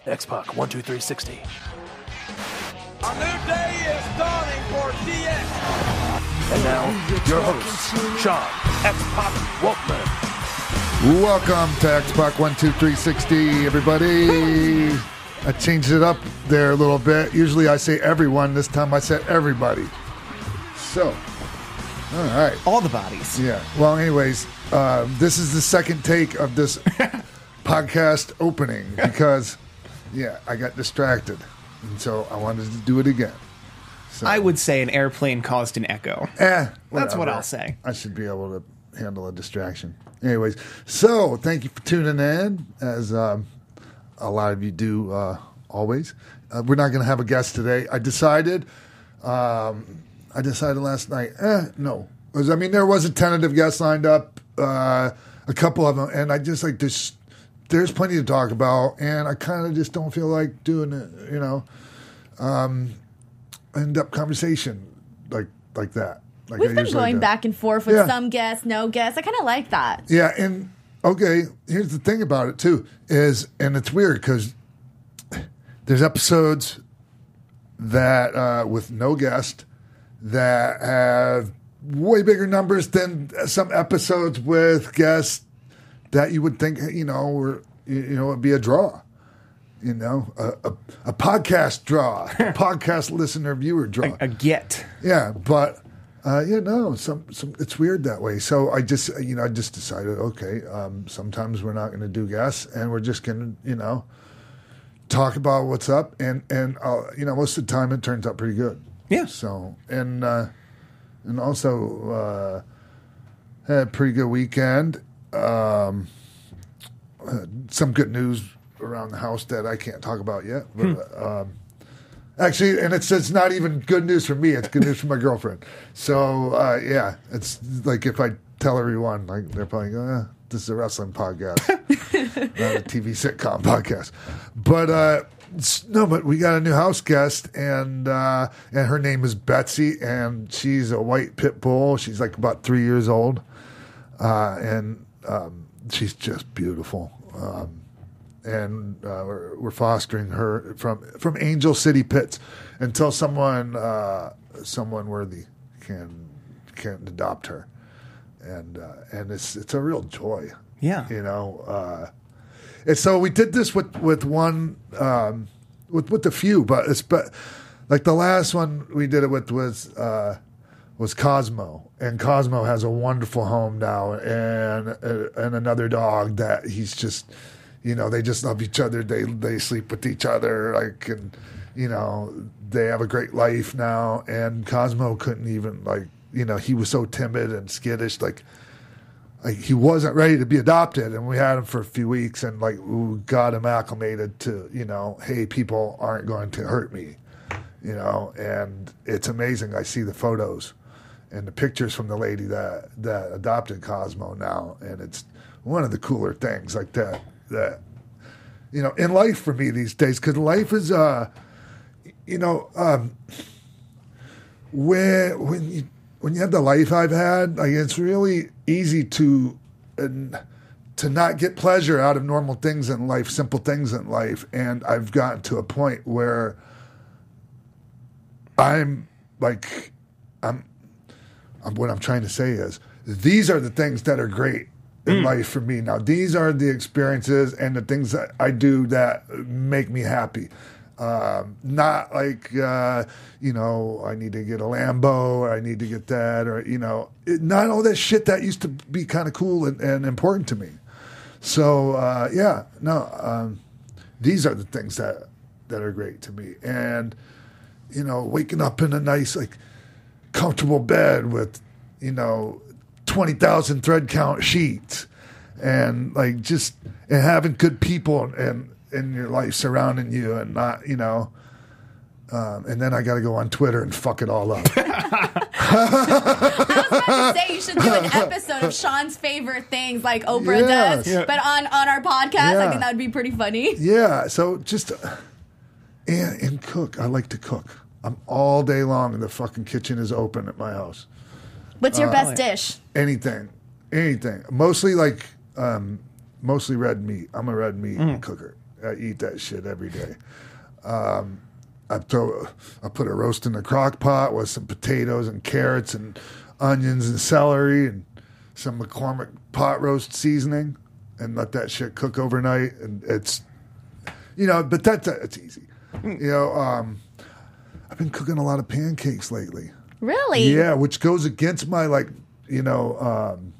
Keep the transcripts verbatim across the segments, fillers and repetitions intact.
X-Pac one two three sixty. A new day is dawning for D X. And now, your host, Sean X-Pac Waltman. Welcome to X-Pac one two three sixty, everybody. I changed it up there a little bit. Usually I say everyone. This time I said everybody. So, all right. All the bodies. Yeah. Well, anyways, uh, this is the second take of this podcast opening because, yeah, I got distracted. And so I wanted to do it again. So, I would say an airplane caused an echo. Eh, That's what whatever. I'll say. I should be able to handle a distraction. Anyways, so thank you for tuning in, as um, a lot of you do uh, always. Uh, we're not going to have a guest today. I decided, um, I decided last night, eh, no. I mean, there was a tentative guest lined up, uh, a couple of them, and I just like this. There's plenty to talk about, and I kind of just don't feel like doing it, you know, um, in-depth conversation like like that. Like We've I been usually going do. back and forth with Yeah. some guests, no guests. I kind of like that. Yeah, and okay, here's the thing about it too is, and it's weird because there's episodes that uh, with no guest that have way bigger numbers than some episodes with guests that you would think, you know, were you know it'd be a draw, you know, a, a, a podcast draw, a podcast listener viewer draw, A get. yeah, but. Uh, yeah, no, some, some, it's weird that way. So I just, you know, I just decided, okay, um, sometimes we're not going to do guests, and we're just going to, you know, talk about what's up, and and uh, you know, most of the time it turns out pretty good. Yeah. So and uh, and also uh, had a pretty good weekend. Um, uh, some good news around the house that I can't talk about yet, but. Hmm. Um, Actually, and it's it's not even good news for me. It's good news for my girlfriend. So uh, yeah, it's like if I tell everyone, like they're probably going, eh, "This is a wrestling podcast, not a T V sitcom podcast." But uh, no, but we got a new house guest, and uh, and her name is Betsy, and she's a white pit bull. She's like about three years old, uh, and um, she's just beautiful. Um, and uh, we're, we're fostering her from from Angel City Pits until someone uh, someone worthy can can adopt her, and uh, and it's it's a real joy. Yeah. You know. Uh, and so we did this with with one um, with with a few, but it's but like the last one we did it with was. Uh, was Cosmo, and Cosmo has a wonderful home now, and uh, and another dog that he's just, you know, they just love each other. They they sleep with each other, like, and you know, they have a great life now. And Cosmo couldn't even, like, you know, he was so timid and skittish, like, like he wasn't ready to be adopted. And we had him for a few weeks, and like we got him acclimated to, you know, hey, people aren't going to hurt me, you know. And it's amazing. I see the photos and the pictures from the lady that that adopted Cosmo now, and it's one of the cooler things like that. That you know, in life for me these days, because life is, uh, you know, um, when when you when you have the life I've had, like it's really easy to uh, to not get pleasure out of normal things in life, simple things in life, and I've gotten to a point where I'm like, I'm. What I'm trying to say is these are the things that are great in mm. life for me now. These are the experiences and the things that I do that make me happy. Um, not like, uh, you know, I need to get a Lambo or I need to get that or, you know, it, not all that shit that used to be kind of cool and, and important to me. So, uh, yeah, no, um, these are the things that, that are great to me. And, you know, waking up in a nice, like, comfortable bed with, you know, twenty thousand thread count sheets and like just and having good people and in your life surrounding you and not, you know, um, and then I got to go on Twitter and fuck it all up. I was about to say you should do an episode of Sean's favorite things like Oprah Yes. does, Yeah. but on, on our podcast. Yeah. I think that would be pretty funny. Yeah, so just uh, and and cook. I like to cook. I'm all day long, and the fucking kitchen is open at my house. What's your Uh, best dish? Anything, anything. Mostly like, um, mostly red meat. I'm a red meat Mm. cooker, I eat that shit every day. Um, I throw, I put a roast in the crock pot with some potatoes and carrots and onions and celery and some McCormick pot roast seasoning, and let that shit cook overnight. And it's, you know, but that's it's easy. You know, um, I've been cooking a lot of pancakes lately. Really? Yeah, which goes against my, like, you know, um,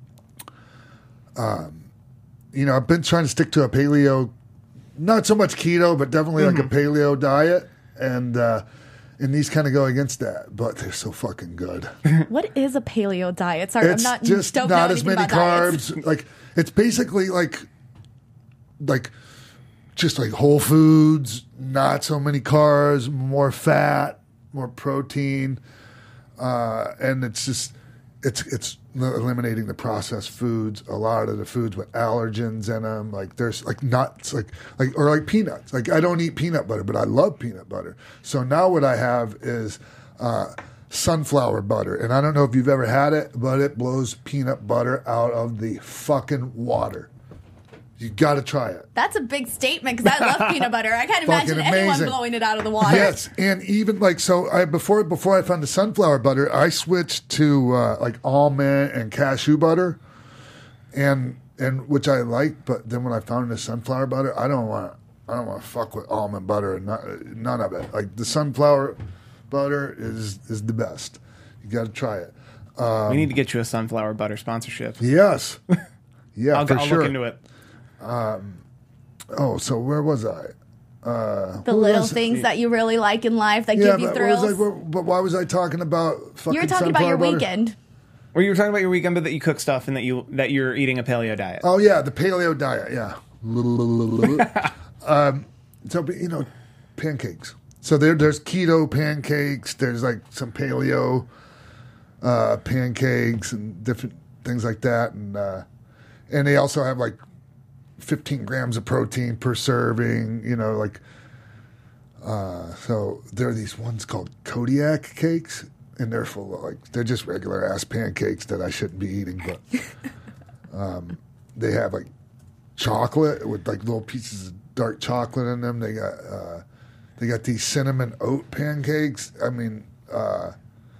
um, you know, I've been trying to stick to a paleo, not so much keto, but definitely mm-hmm. like a paleo diet, and uh, and these kind of go against that, but they're so fucking good. What is a paleo diet? Sorry, it's I'm not just don't not know as many carbs. Diets. Like it's basically like like just like whole foods, not so many carbs, more fat, more protein, uh, and it's just it's it's eliminating the processed foods. A lot of the foods with allergens in them, like there's like nuts, like like or like peanuts. Like I don't eat peanut butter, but I love peanut butter. So now what I have is uh, sunflower butter, and I don't know if you've ever had it, but it blows peanut butter out of the fucking water. You got to try it. That's a big statement because I love peanut butter. I can't imagine Fucking anyone amazing. blowing it out of the water. Yes, and even like so, I before before I found the sunflower butter, I switched to uh, like almond and cashew butter, and and which I like. But then when I found the sunflower butter, I don't want I don't want to fuck with almond butter and not, none of it. Like the sunflower butter is is the best. You got to try it. Um, we need to get you a sunflower butter sponsorship. Yes, yeah, I'll, for I'll sure. look into it. Um, oh, so where was I? Uh, the little things that you really like in life that yeah, give you but thrills. Was I, but why was I talking about fucking You were talking about your butter? weekend. Or you were talking about your weekend, but that you cook stuff and that you that you're eating a paleo diet. Oh yeah, the paleo diet. Yeah. um, so you know, pancakes. So there, there's keto pancakes. There's like some paleo uh, pancakes and different things like that, and uh, and they also have like fifteen grams of protein per serving, you know, like, uh, so there are these ones called Kodiak cakes, and they're full of, like, they're just regular ass pancakes that I shouldn't be eating, but um, they have, like, chocolate with, like, little pieces of dark chocolate in them. They got, uh, they got these cinnamon oat pancakes. I mean, uh,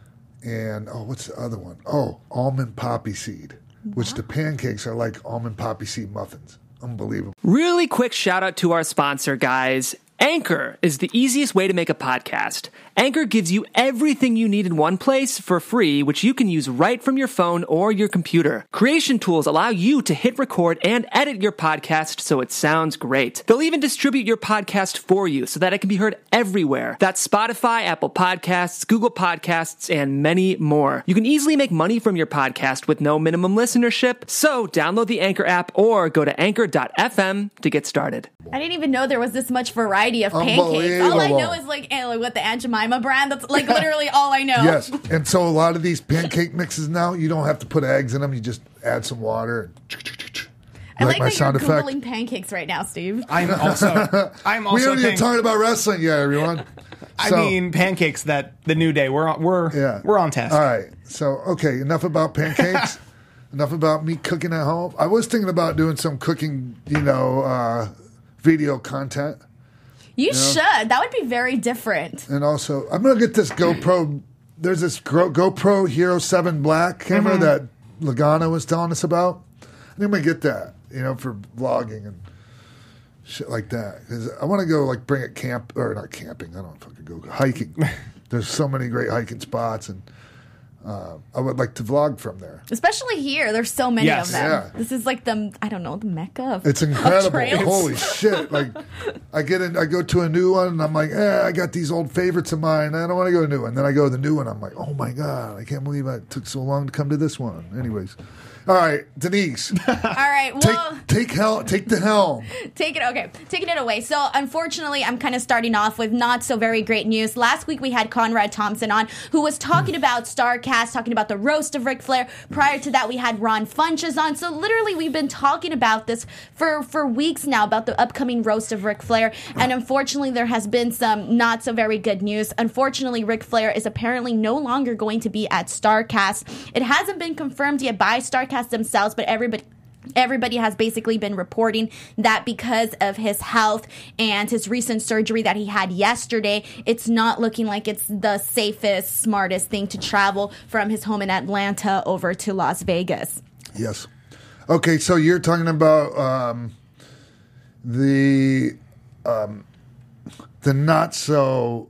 and, oh, what's the other one? Oh, almond poppy seed, which the pancakes are like almond poppy seed muffins. Unbelievable. Really quick shout out to our sponsor, guys. Anchor is the easiest way to make a podcast. Anchor gives you everything you need in one place for free, which you can use right from your phone or your computer. Creation tools allow you to hit record and edit your podcast so it sounds great. They'll even distribute your podcast for you so that it can be heard everywhere. That's Spotify, Apple Podcasts, Google Podcasts, and many more. You can easily make money from your podcast with no minimum listenership, so download the Anchor app or go to anchor dot f m to get started. I didn't even know there was this much variety of pancakes. All I know is like, eh, like with the Aunt Jemima brand. That's like literally all I know. Yes, and so a lot of these pancake mixes now, you don't have to put eggs in them. You just add some water. And I like, my that sound you're effect? Googling pancakes right now, Steve. I'm also. I'm also. We haven't even think- talked about wrestling yet, everyone. I So- mean, pancakes. That the new day. We're on. We're Yeah. we're on task. All right. So, okay, enough about pancakes. Enough about me cooking at home. I was thinking about doing some cooking, you know, uh, video content. You should. That would be very different. And also, I'm going to get this GoPro. There's this Go- GoPro Hero seven Black camera Mm-hmm. that Lagana was telling us about. I think I'm going to get that, you know, for vlogging and shit like that. Because I want to go, like, bring it camp, or not camping. I don't fucking go hiking. There's so many great hiking spots, and uh, I would like to vlog from there. Especially here. There's so many Yes. of them. Yeah. This is like the, I don't know, the mecca of It's of incredible. trails. Holy shit. Like, I get in, I go to a new one, and I'm like, eh, I got these old favorites of mine. I don't want to go to a new one. Then I go to the new one. I'm like, oh my God, I can't believe I took so long to come to this one. Anyways. All right, Denise. All right. Take Well, take hel- take the helm. take it. Okay. Taking it away. So, unfortunately, I'm kind of starting off with not so very great news. Last week, we had Conrad Thompson on, who was talking about StarCast, talking about the roast of Ric Flair. Prior to that, we had Ron Funches on. So, literally, we've been talking about this for, for weeks now, about the upcoming roast of Ric Flair. And unfortunately, there has been some not so very good news. Unfortunately, Ric Flair is apparently no longer going to be at StarCast. It hasn't been confirmed yet by StarCast themselves, but everybody Everybody has basically been reporting that because of his health and his recent surgery that he had yesterday, it's not looking like it's the safest, smartest thing to travel from his home in Atlanta over to Las Vegas. Yes. Okay, so you're talking about um, the um, the not so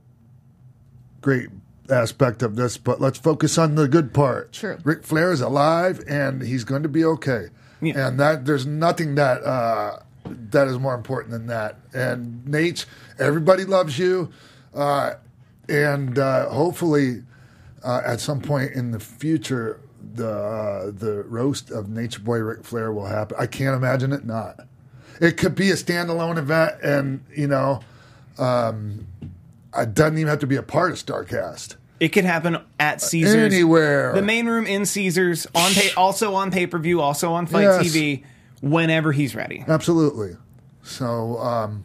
great aspect of this, but let's focus on the good part. True. Ric Flair is alive, and he's going to be okay. Yeah. And that there's nothing that uh, that is more important than that. And Nate, everybody loves you, uh, and uh, hopefully, uh, at some point in the future, the uh, the roast of Nature Boy Ric Flair will happen. I can't imagine it not. It could be a standalone event, and you know, um, it doesn't even have to be a part of StarCast. It could happen at Caesars. Anywhere. The main room in Caesars, on pay, also on pay-per-view, also on Fight Yes. T V, whenever he's ready. Absolutely. So, um,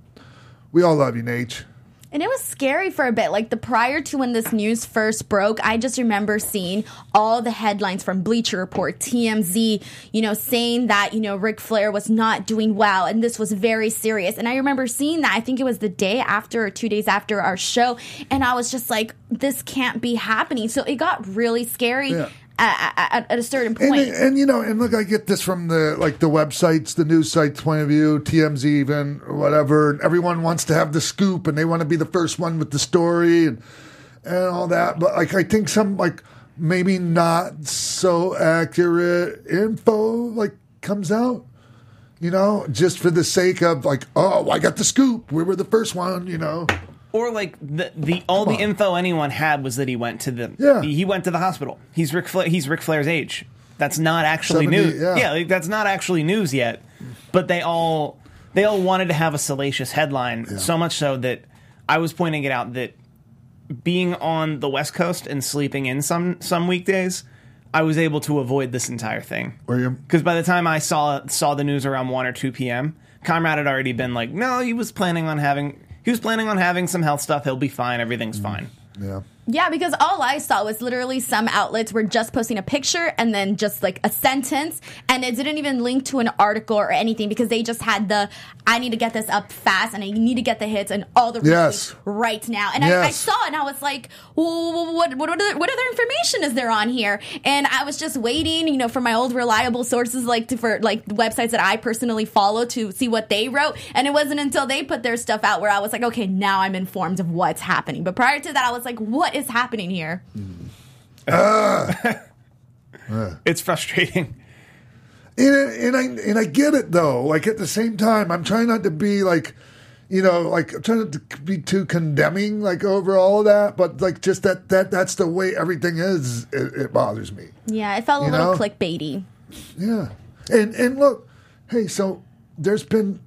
we all love you, Nate. And it was scary for a bit. Like, the prior to when this news first broke, I just remember seeing all the headlines from Bleacher Report, T M Z, you know, saying that, you know, Ric Flair was not doing well and this was very serious. And I remember seeing that. I think it was the day after or two days after our show. And I was just like, this can't be happening. So it got really scary. Yeah. At, at, at a certain And, point. and you know, and look, I get this from the like the websites, the news sites point of view, T M Z even, or whatever. And everyone wants to have the scoop, and they want to be the first one with the story and and all that. But like, I think some like maybe not so accurate info like comes out. You know, just for the sake of like, oh, I got the scoop. We were the first one. You know. Or like the the all the info anyone had was that he went to the Yeah. he went to the hospital. He's Ric Flair, he's Ric Flair's age. That's not actually seventy, news. yeah. Yeah, like, that's not actually news yet. But they all they all wanted to have a salacious headline, so much so that I was pointing it out that being on the West Coast and sleeping in some some weekdays, I was able to avoid this entire thing. Were you? Because by the time I saw saw the news around one or two p.m., Conrad had already been like, no, he was planning on having he was planning on having some health stuff. He'll be fine. Everything's fine. Yeah. Yeah, because all I saw was literally some outlets were just posting a picture and then just like a sentence, and it didn't even link to an article or anything because they just had the, I need to get this up fast and I need to get the hits and all the Yes. retweets right now. And Yes. I, I saw it and I was like, well, what, what, other, what other information is there on here? And I was just waiting, you know, for my old reliable sources, like to, for like websites that I personally follow to see what they wrote. And it wasn't until they put their stuff out where I was like, okay, now I'm informed of what's happening. But prior to that, I was like, what is happening here? It's frustrating. And, and I and I get it though. Like at the same time, I'm trying not to be like, you know, like I'm trying not to be too condemning, like over all of that. But like just that that that's the way everything is. It, it bothers me. Yeah, it felt a You little know? clickbaity. Yeah. And and look, hey, so there's been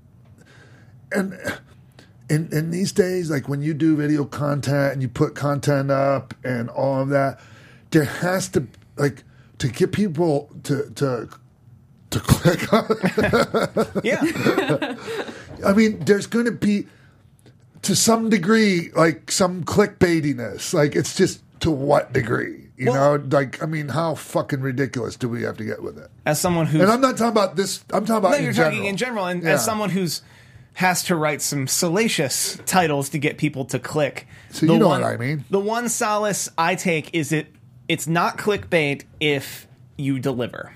and in in these days, like when you do video content and you put content up and all of that, there has to like to get people to to to click on it. Yeah. I mean, there's going to be, to some degree, like some clickbaitiness. Like, it's just to what degree? You Well- know, like, I mean, how fucking ridiculous do we have to get with it? As someone who's And I'm not talking about this. I'm talking about no, in you're general. talking in general, and Yeah. as someone who's has to write some salacious titles to get people to click. So the you know one, what I mean. The one solace I take is it it's not clickbait if you deliver.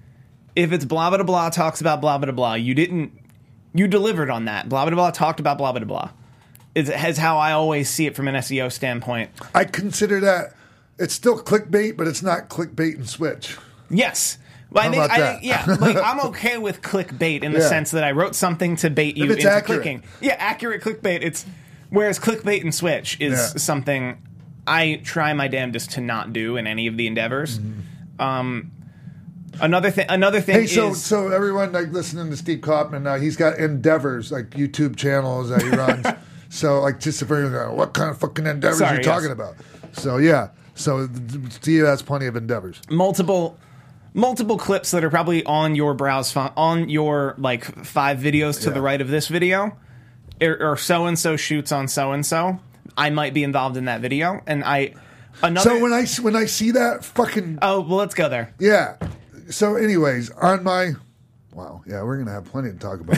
If it's blah blah blah talks about blah blah blah, you didn't you delivered on that. Blah blah blah talked about blah blah blah. Is is how I always see it from an S E O standpoint. I consider that it's still clickbait, but it's not clickbait and switch. Yes. Well, I How think, about I that? think, yeah, like I'm okay with clickbait in the Yeah. sense that I wrote something to bait you If it's into accurate. clicking. Yeah, accurate clickbait. It's whereas clickbait and switch is Yeah. something I try my damnedest to not do in any of the endeavors. Um, another thing, another thing Mm-hmm. Hey, so is so everyone like listening to Steve Kaufman, uh, he's got endeavors like YouTube channels that he runs. So like just if everyone's going, what kind of fucking endeavors Sorry, are you talking yes. about? So yeah, so Steve has plenty of endeavors. multiple. Multiple clips that are probably on your browse fo- on your like five videos to Yeah. the right of this video, or so and so shoots on so and so. I might be involved in that video, and I another. So when I when I see that fucking oh well, let's go there. yeah. So anyways, on my Wow. Yeah, we're going to have plenty to talk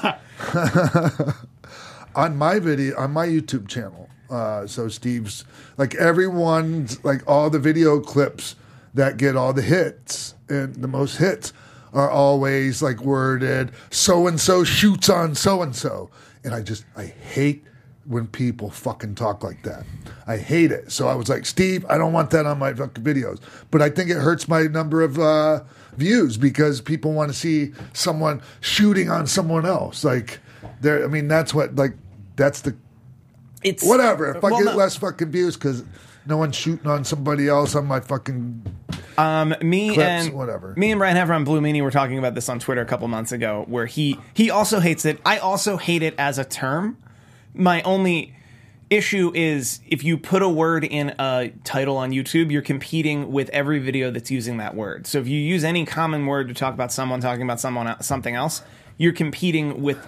about. On my video, on my YouTube channel, uh, so Steve's, like everyone's, like all the video clips that get all the hits and the most hits are always like worded, so-and-so shoots on so-and-so. And I just, I hate when people fucking talk like that. I hate it. So I was like, Steve, I don't want that on my fucking videos. But I think it hurts my number of uh, views because people want to see someone shooting on someone else. Like, there. I mean, that's what, like, that's the, It's whatever. If I well, get no. less fucking views because no one's shooting on somebody else on my fucking Um, me clips, and whatever. me and Brian Hever on Blue Meanie were talking about this on Twitter a couple months ago, where he he also hates it. I also hate it as a term. My only issue is if you put a word in a title on YouTube, you're competing with every video that's using that word. So if you use any common word to talk about someone talking about someone something else, you're competing with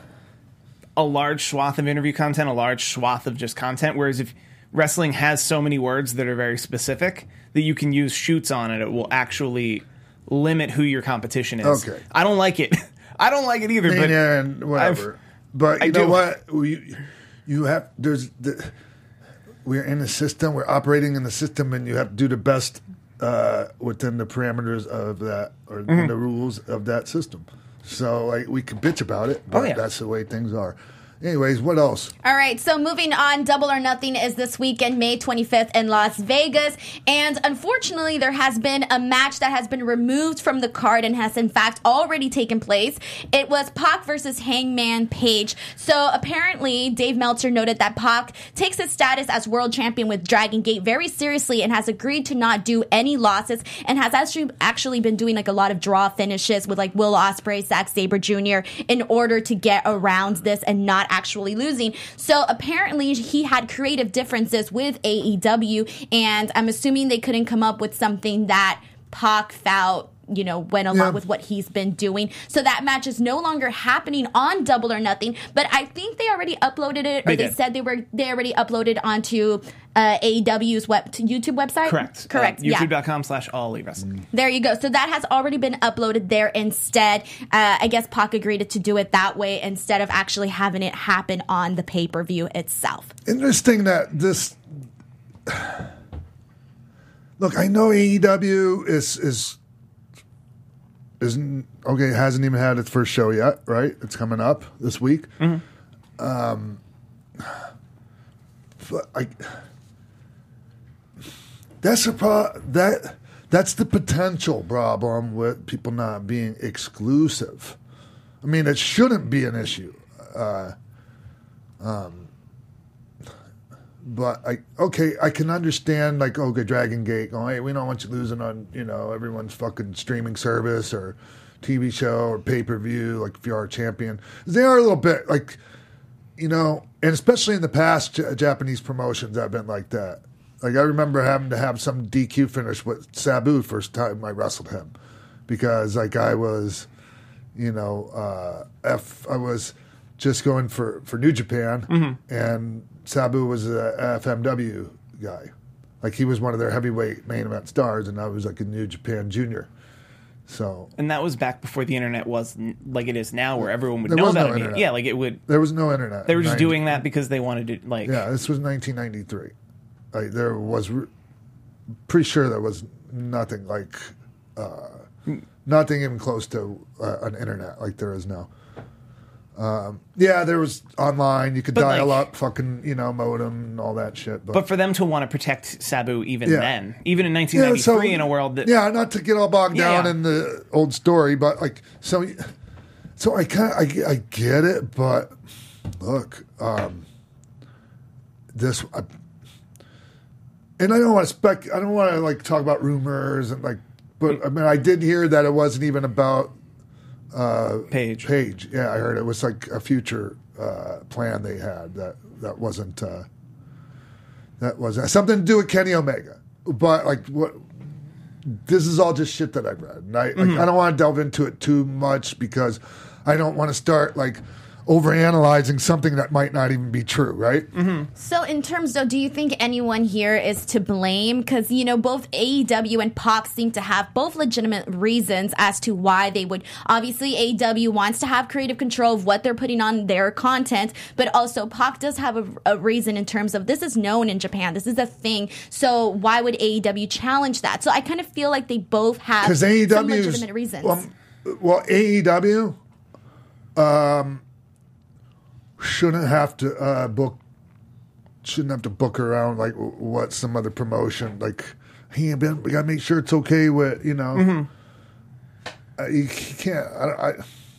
a large swath of interview content, a large swath of just content. Whereas if wrestling has so many words that are very specific that you can use shoots on it, it will actually limit who your competition is. Okay. I don't like it. I don't like it either. But yeah, and whatever. I've- but you I know do. what? We, you have there's the, we're in a system. We're operating in the system, and you have to do the best uh, within the parameters of that or Mm-hmm. in the rules of that system. So like we can bitch about it, but Oh, yeah. that's the way things are. Anyways, what else? All right, so moving on, Double or Nothing is this weekend, May twenty-fifth in Las Vegas. And unfortunately, there has been a match that has been removed from the card and has in fact already taken place. It was Pac versus Hangman Page. So apparently, Dave Meltzer noted that Pac takes his status as world champion with Dragon Gate very seriously and has agreed to not do any losses and has actually actually been doing like a lot of draw finishes with like Will Ospreay, Zack Sabre Junior in order to get around this and not actually losing. So apparently he had creative differences with A E W, and I'm assuming they couldn't come up with something that Pac felt, you know, went along Yeah. with what he's been doing. So that match is no longer happening on Double or Nothing, but I think they already uploaded it, or They they, did. said they were they already uploaded onto uh, A E W's web YouTube website. correct. Correct. Uh, yeah. YouTube.com slash all elite wrestling. There you go. So that has already been uploaded there instead. Uh, I guess Pac agreed to do it that way instead of actually having it happen on the pay-per-view itself. Interesting that this. Look, I know A E W is is isn't okay. It hasn't even had its first show yet, right? It's coming up this week. Mm-hmm. Um, but I that's a pro- that that's the potential problem with people not being exclusive. I mean, it shouldn't be an issue. Uh, um, But I okay, I can understand like okay, Dragon Gate going, hey, we don't want you losing on you know everyone's fucking streaming service or T V show or pay per view. Like if you are a champion, they are a little bit like you know, and especially in the past, J- Japanese promotions have been like that. Like I remember having to have some D Q finish with Sabu first time I wrestled him because like I was, you know, uh, F I was just going for for New Japan Mm-hmm. and. Sabu was a F M W guy. Like, he was one of their heavyweight main event stars, and I was like a New Japan junior. So, And that was back before the internet was n- like it is now, where everyone would There know was about no it. internet. Yeah, like it would. there was no internet. They were in just ninety doing that because they wanted to, like. Yeah, this was nineteen ninety-three. Like, there was, re- pretty sure there was nothing like, uh, nothing even close to uh, an internet like there is now. Um, yeah, there was online. You could But, dial like- up, fucking, you know, modem and all that shit. But, But for them to want to protect Sabu even Yeah. then, even in nineteen ninety-three, in a world that. yeah, not to get all bogged Yeah, down yeah. in the old story, but like so, so I kind I, I get it, but look, um, this, I, and I don't want to spec, I don't want to like talk about rumors and like, but I mean, I did hear that it wasn't even about uh, Page. Page. Yeah, I heard it was like a future uh, plan they had that that wasn't uh, that wasn't something to do with Kenny Omega. But like what this is all just shit that I've read. And I like, I don't want to delve into it too much because I don't want to start like, overanalyzing something that might not even be true, right? Mm-hmm. So in terms though, do you think anyone here is to blame? Because, you know, both A E W and Pac seem to have both legitimate reasons as to why they would. Obviously, A E W wants to have creative control of what they're putting on their content, but also Pac does have a, a reason in terms of this is known in Japan. This is a thing. So why would A E W challenge that? So I kind of feel like they both have Because A E W some legitimate reasons. Well, well, A E W um, shouldn't have to uh, book. Shouldn't have to book around like what some other promotion. Like, hey, Ben, we gotta make sure it's okay with you know. Mm-hmm. Uh, you can't. I, I,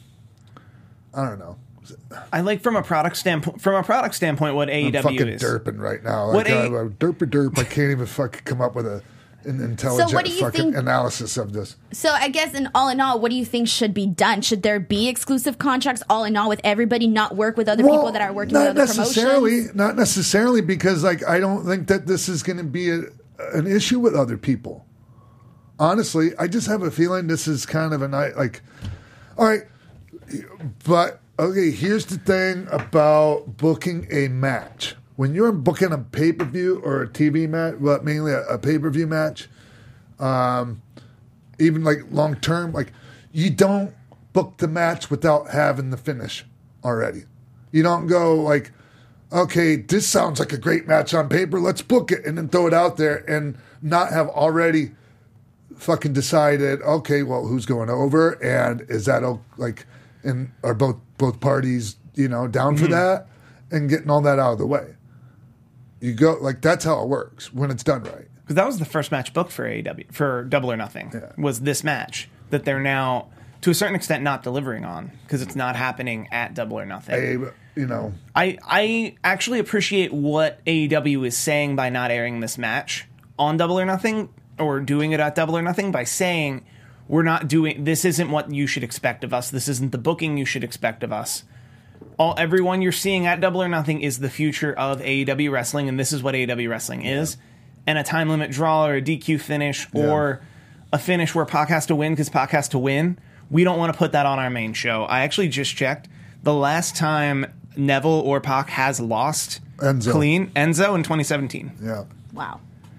I don't know. I like from a product standpoint. From a product standpoint, what A E I'm W fucking is. derping right now. Like, What I, A- I, derp derp. I can't even fucking come up with a an intelligent So what do you fucking think- analysis of this. So I guess in all in all, what do you think should be done? Should there be exclusive contracts all in all with everybody, not work with other people that are working with not other necessarily, promotions? Not necessarily, because like I don't think that this is going to be a, an issue with other people. Honestly, I just have a feeling this is kind of a night like, all right, but okay. Here's the thing about booking a match. When you're booking a pay per view or a T V match, well, mainly a, a pay per view match, um, even like long term, like you don't book the match without having the finish already. You don't go like, okay, this sounds like a great match on paper, let's book it, and then throw it out there and not have already fucking decided, okay, well, who's going over, and is that o- like, and are both both parties, you know, down for that, and getting all that out of the way. You go like that's how it works when it's done right. Because that was the first match booked for A E W for Double or Nothing. Yeah. Was this match that they're now, to a certain extent, not delivering on because it's not happening at Double or Nothing. Abe, you know, I I actually appreciate what A E W is saying by not airing this match on Double or Nothing or doing it at Double or Nothing by saying we're not doing this isn't what you should expect of us. This isn't the booking you should expect of us. All everyone you're seeing at Double or Nothing is the future of A E W wrestling, and this is what A E W wrestling is. And a time limit draw or a D Q finish or a finish where Pac has to win because Pac has to win. We don't want to put that on our main show. I actually just checked. The last time Neville or Pac has lost Enzo. clean, Enzo in twenty seventeen. yeah. Wow.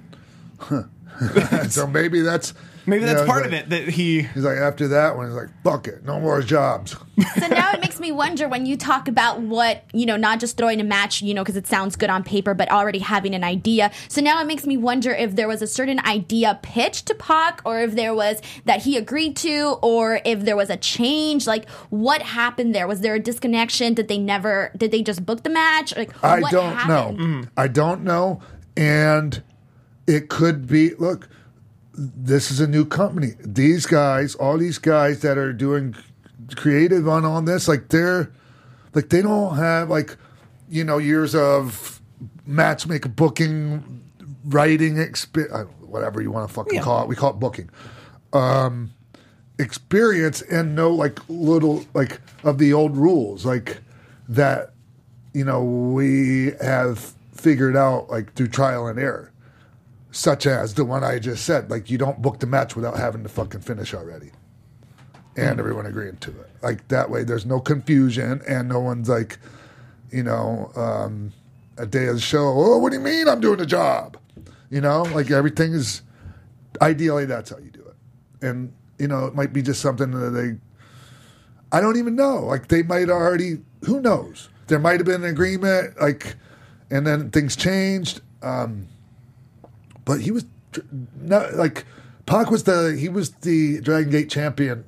So maybe that's Maybe you that's know, part like- of it that he. He's like, after that one, he's like, fuck it, no more jobs. So now it makes me wonder when you talk about what, you know, not just throwing a match, you know, because it sounds good on paper, but already having an idea. So now it makes me wonder if there was a certain idea pitched to Pac, or if there was that he agreed to, or if there was a change. Like, what happened there? Was there a disconnection? Did they never, did they just book the match? Like, I what don't happened? know. I don't know. And it could be, look, this is a new company. These guys, all these guys that are doing creative on all this, like they're, like they don't have like, you know, years of matchmaker booking, writing, exp- whatever you want to fucking Yeah. call it. We call it booking. Um, experience and know like little like of the old rules like that, you know, we have figured out like through trial and error. Such as the one I just said, like you don't book the match without having the fucking finish already, and everyone agreeing to it. Like that way, there's no confusion, and no one's like, you know, um, a day of the show. Oh, what do you mean I'm doing the job? You know, like everything is. Ideally, that's how you do it, and you know, it might be just something that they. I don't even know. Like they might already. Who knows? There might have been an agreement, like, and then things changed. Um, But he was not like Pac was the he was the Dragon Gate champion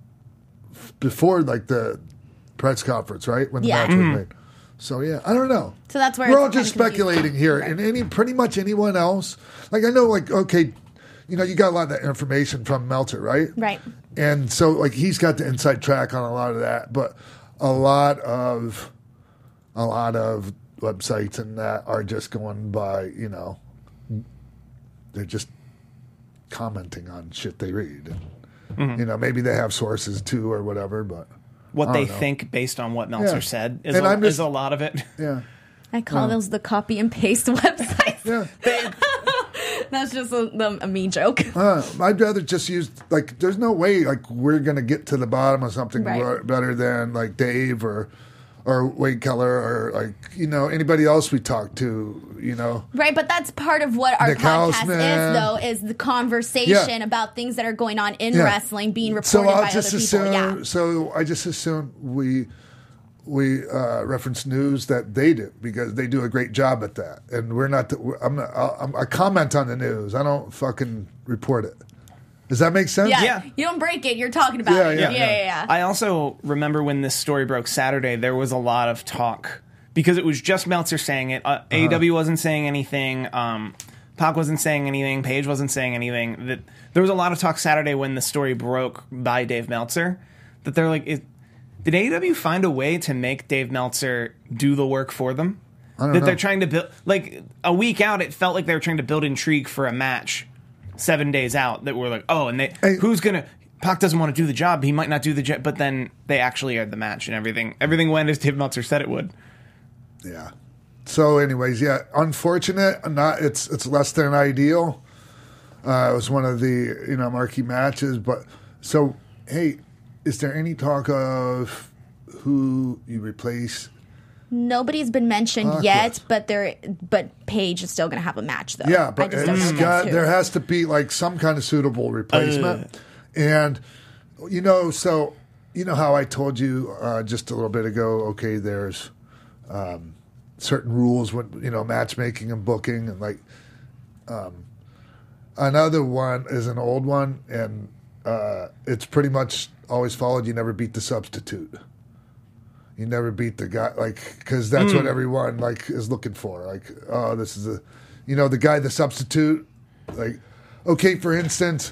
before like the press conference, right? When the Yeah. match was made. So yeah, I don't know. So that's where we're it's all kind just of confusing. speculating here, and any pretty much anyone else. Like I know, like okay, you know, you got a lot of that information from Meltzer, right? Right. And so like he's got the inside track on a lot of that, but a lot of a lot of websites and that are just going by, you know. They're just commenting on shit they read. And, you know, maybe they have sources too or whatever, but What I they don't know. think based on what Meltzer Yeah. said is And a, I'm just- is a lot of it. yeah, I call those the copy and paste websites. yeah. That's just a, a, a mean joke. Uh, I'd rather just use like. There's no way like we're gonna get to the bottom of something Right. wor- better than like Dave or or Wade Keller, or like you know anybody else we talk to, you know. Right, but that's part of what our Nick podcast Hausman. is, though, is the conversation Yeah. about things that are going on in Yeah. wrestling being reported So I'll by just other people. assume. Yeah. So I just assume we we uh, reference news that they do because they do a great job at that, and we're not. The, we're, I'm not. I'm, I comment on the news. I don't fucking report it. Does that make sense? Yeah. Yeah. You don't break it, you're talking about Yeah, it. yeah, Yeah, yeah. yeah, yeah. I also remember when this story broke Saturday, there was a lot of talk because it was just Meltzer saying it. Uh, A E W wasn't saying anything. Um, Pac wasn't saying anything. Paige wasn't saying anything. That there was a lot of talk Saturday when the story broke by Dave Meltzer that they're like, is, did A E W find a way to make Dave Meltzer do the work for them? I don't that know. they're trying to build, like a week out, it felt like they were trying to build intrigue for a match seven days out that were like, oh, and they Hey. who's gonna Pac doesn't want to do the job. He might not do the job, but then they actually aired the match and everything. Everything went as Dave Meltzer said it would. Yeah. So, anyways, yeah, unfortunate. Not it's it's less than ideal. Uh, it was one of the you know marquee matches, but so hey, is there any talk of who you replace? Nobody's been mentioned Fuck yet, yes. but there, but Paige is still going to have a match, though. Yeah, I but just don't it's know got, who. there has to be like some kind of suitable replacement, and you know, so you know how I told you uh, just a little bit ago. Okay, there's um, certain rules when you know matchmaking and booking, and like um, another one is an old one, and uh, it's pretty much always followed. You never beat the substitute. You never beat the guy, like, because that's what everyone like is looking for. Like, oh, this is a, you know, the guy, the substitute. Like, okay, for instance,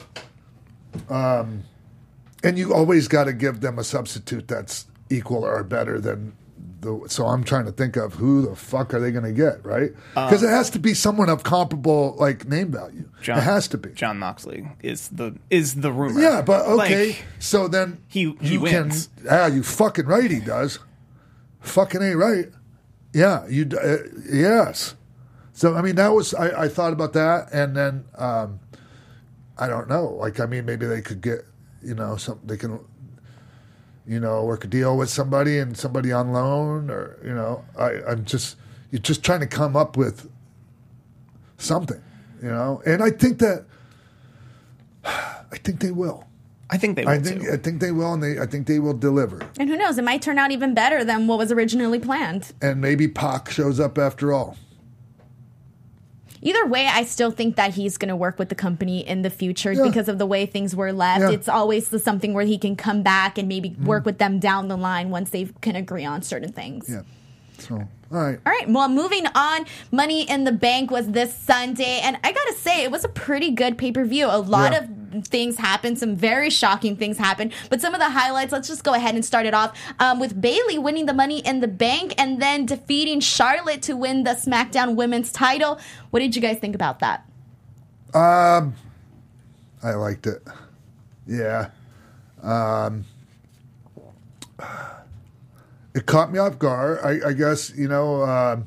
um, and you always got to give them a substitute that's equal or better than the. So I'm trying to think of who the fuck are they going to get, right? Because it has to be someone of comparable like name value. John, it has to be. John Moxley is the is the rumor. Yeah, but okay. Like, so then he- he you wins. can. Ah, you fucking right. He does. Fucking ain't right. Yeah, you. d- Uh, yes. So I mean, that was I, I thought about that, and then um, I don't know. Like I mean, maybe they could get you know some they can you know work a deal with somebody and somebody on loan, or you know I I'm just you're just trying to come up with something, you know. And I think that I think they will. I think they will I think too. I think they will, and they I think they will deliver. And who knows? It might turn out even better than what was originally planned. And maybe Pac shows up after all. Either way, I still think that he's going to work with the company in the future Yeah. because of the way things were left. Yeah. It's always the something where he can come back and maybe work with them down the line once they can agree on certain things. Yeah. So all right. All right, well, moving on, Money in the Bank was this Sunday, and I gotta say, it was a pretty good pay-per-view. A lot Yeah. of things happened, some very shocking things happened, but some of the highlights, let's just go ahead and start it off um, with Bayley winning the Money in the Bank and then defeating Charlotte to win the SmackDown Women's title. What did you guys think about that? Um, I liked it. Yeah. Um, it caught me off guard. I, I guess you know. Um,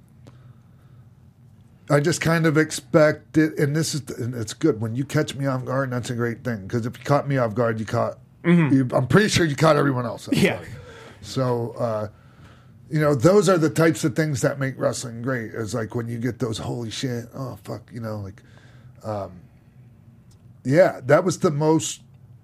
I just kind of expected, and this is and it's good when you catch me off guard. That's a great thing because if you caught me off guard, you caught. You, I'm pretty sure you caught everyone else. off Yeah. guard. So. Uh, You know, those are the types of things that make wrestling great. It's like when you get those holy shit, oh fuck, you know, like, um, yeah, that was the most.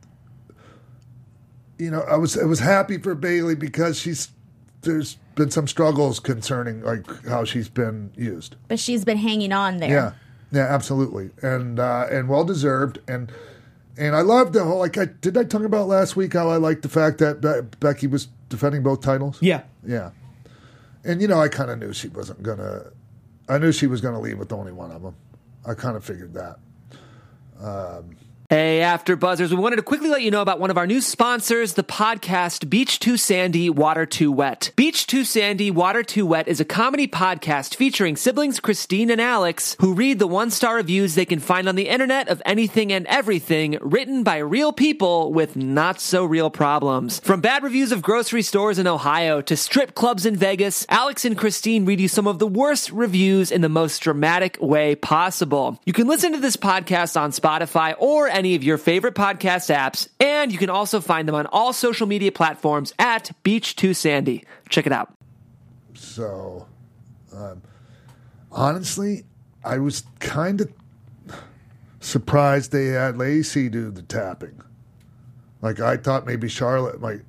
You know, I was I was happy for Bayley because she's there's been some struggles concerning like how she's been used. But she's been hanging on there. Yeah, yeah, absolutely, and uh, and well deserved, and and I love the whole like I did I talk about last week how I liked the fact that Be- Becky was defending both titles. Yeah. Yeah. And, you know, I kind of knew she wasn't going to... I knew she was going to leave with only one of them. I kind of figured that. Um, Hey, After Buzzers, we wanted to quickly let you know about one of our new sponsors, the podcast Beach Too Sandy, Water Too Wet. Beach Too Sandy, Water Too Wet is a comedy podcast featuring siblings Christine and Alex who read the one-star reviews they can find on the internet of anything and everything written by real people with not-so-real problems. From bad reviews of grocery stores in Ohio to strip clubs in Vegas, Alex and Christine read you some of the worst reviews in the most dramatic way possible. You can listen to this podcast on Spotify or any of your favorite podcast apps, and you can also find them on all social media platforms at Beach two Sandy. Check it out. So, um, honestly, I was kind of surprised they had Lacey do the tapping. Like, I thought maybe Charlotte might.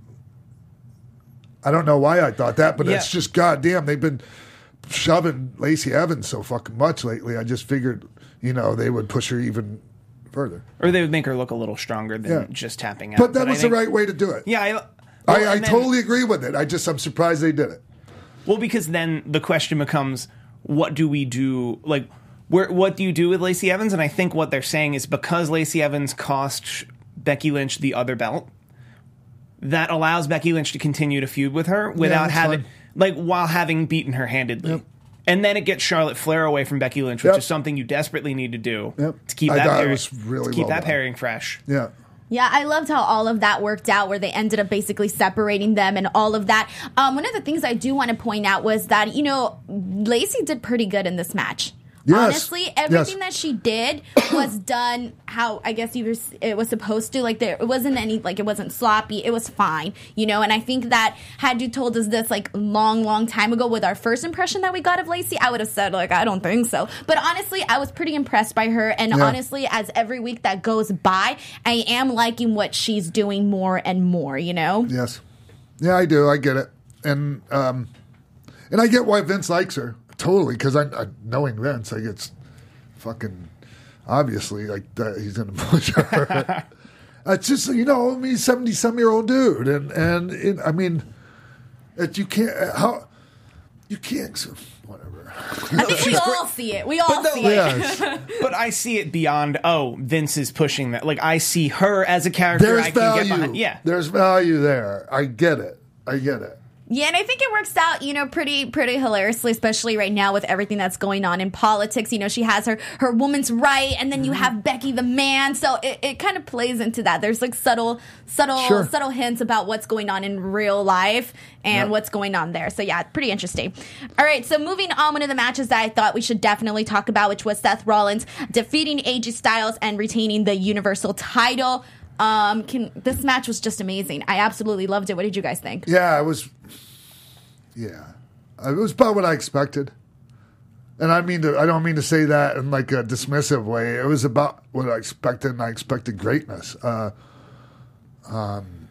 I don't know why I thought that, but Yeah. it's just goddamn. They've been shoving Lacey Evans so fucking much lately. I just figured, you know, they would push her even further. Or they would make her look a little stronger than Yeah. just tapping out. But that I was think- the right way to do it. Yeah, I, well, I, I and then- totally agree with it. I just, I'm surprised they did it. Well, because then the question becomes, what do we do? Like, where, what do you do with Lacey Evans? And I think what they're saying is because Lacey Evans cost Becky Lynch the other belt, that allows Becky Lynch to continue to feud with her without that's having, fine. like, while having beaten her handedly. Yep. And then it gets Charlotte Flair away from Becky Lynch, which Yep. is something you desperately need to do Yep. to keep I that thought it pairing, was really to keep well that done. pairing fresh. Yeah. Yeah, I loved how all of that worked out where they ended up basically separating them and all of that. Um, one of the things I do want to point out was that, you know, Lacey did pretty good in this match. Yes. Honestly, everything Yes. that she did was done how I guess either it was supposed to. Like there, it wasn't any like it wasn't sloppy. It was fine, you know. And I think that had you told us this like long, long time ago with our first impression that we got of Lacey, I would have said like I don't think so. But honestly, I was pretty impressed by her. And Yeah. honestly, as every week that goes by, I am liking what she's doing more and more. You know. Yes. Yeah, I do. I get it. And um, and I get why Vince likes her. Totally. Because I, I, knowing Vince, like it's fucking obviously like that he's going to push her. It's just, you know, I mean, seventy-some-year-old dude. And, and it, I mean, it, you can't, how, you can't, whatever. I think we all see it. We all no, see like- it. Yes. But I see it beyond, oh, Vince is pushing that. Like, I see her as a character There's I can get value. behind. Yeah. There's value there. I get it. I get it. Yeah, and I think it works out, you know, pretty pretty hilariously, especially right now with everything that's going on in politics. You know, she has her, her woman's right, and then you Mm-hmm. have Becky the man. So it, it kind of plays into that. There's like subtle subtle Sure. subtle hints about what's going on in real life and Yeah. what's going on there. So yeah, pretty interesting. All right, so moving on, one of the matches that I thought we should definitely talk about, which was Seth Rollins defeating A J Styles and retaining the Universal title. Um, can this match was just amazing. I absolutely loved it. What did you guys think? Yeah, it was. Yeah, it was about what I expected, and I mean to, I don't mean to say that in like a dismissive way. It was about what I expected, and I expected greatness. Uh, um,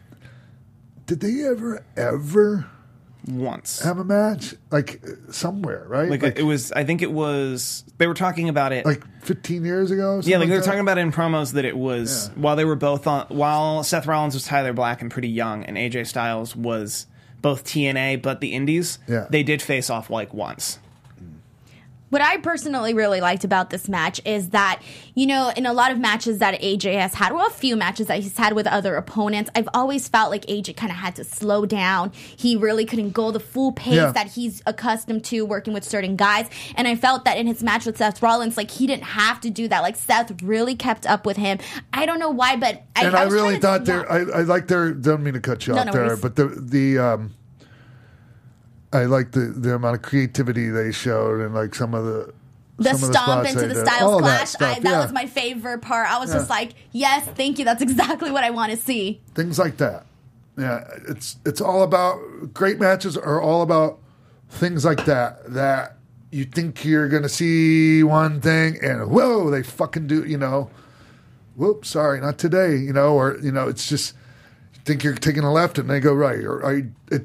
did they ever ever Once. have a match like somewhere? Right, Like, it was, I think it was, they were talking about it. like fifteen years ago. yeah, like they were that? talking about it in promos that it was, Yeah. while they were both on, while Seth Rollins was Tyler Black and pretty young, and A J Styles was both T N A but the Indies, Yeah. they did face off like once. What I personally really liked about this match is that, you know, in a lot of matches that A J has had, well, a few matches that he's had with other opponents, I've always felt like A J kind of had to slow down. He really couldn't go the full pace Yeah. that he's accustomed to working with certain guys. And I felt that in his match with Seth Rollins, like, he didn't have to do that. Like, Seth really kept up with him. I don't know why, but I, And I, I, was really trying to- thought there. yeah. I, I like their. Don't mean to cut you No, off no there, worries. but the the. Um, I like the the amount of creativity they showed, and like some of the. The some of stomp spots into they the did. Styles All that Clash, stuff, I, that yeah. was my favorite part. I was Yeah. just like, yes, thank you. That's exactly what I want to see. Things like that. Yeah, it's it's all about great matches are all about things like that that you think you're gonna see one thing and whoa they fucking do you know, whoops sorry not today you know or you know it's just you think you're taking a left and they go right or I it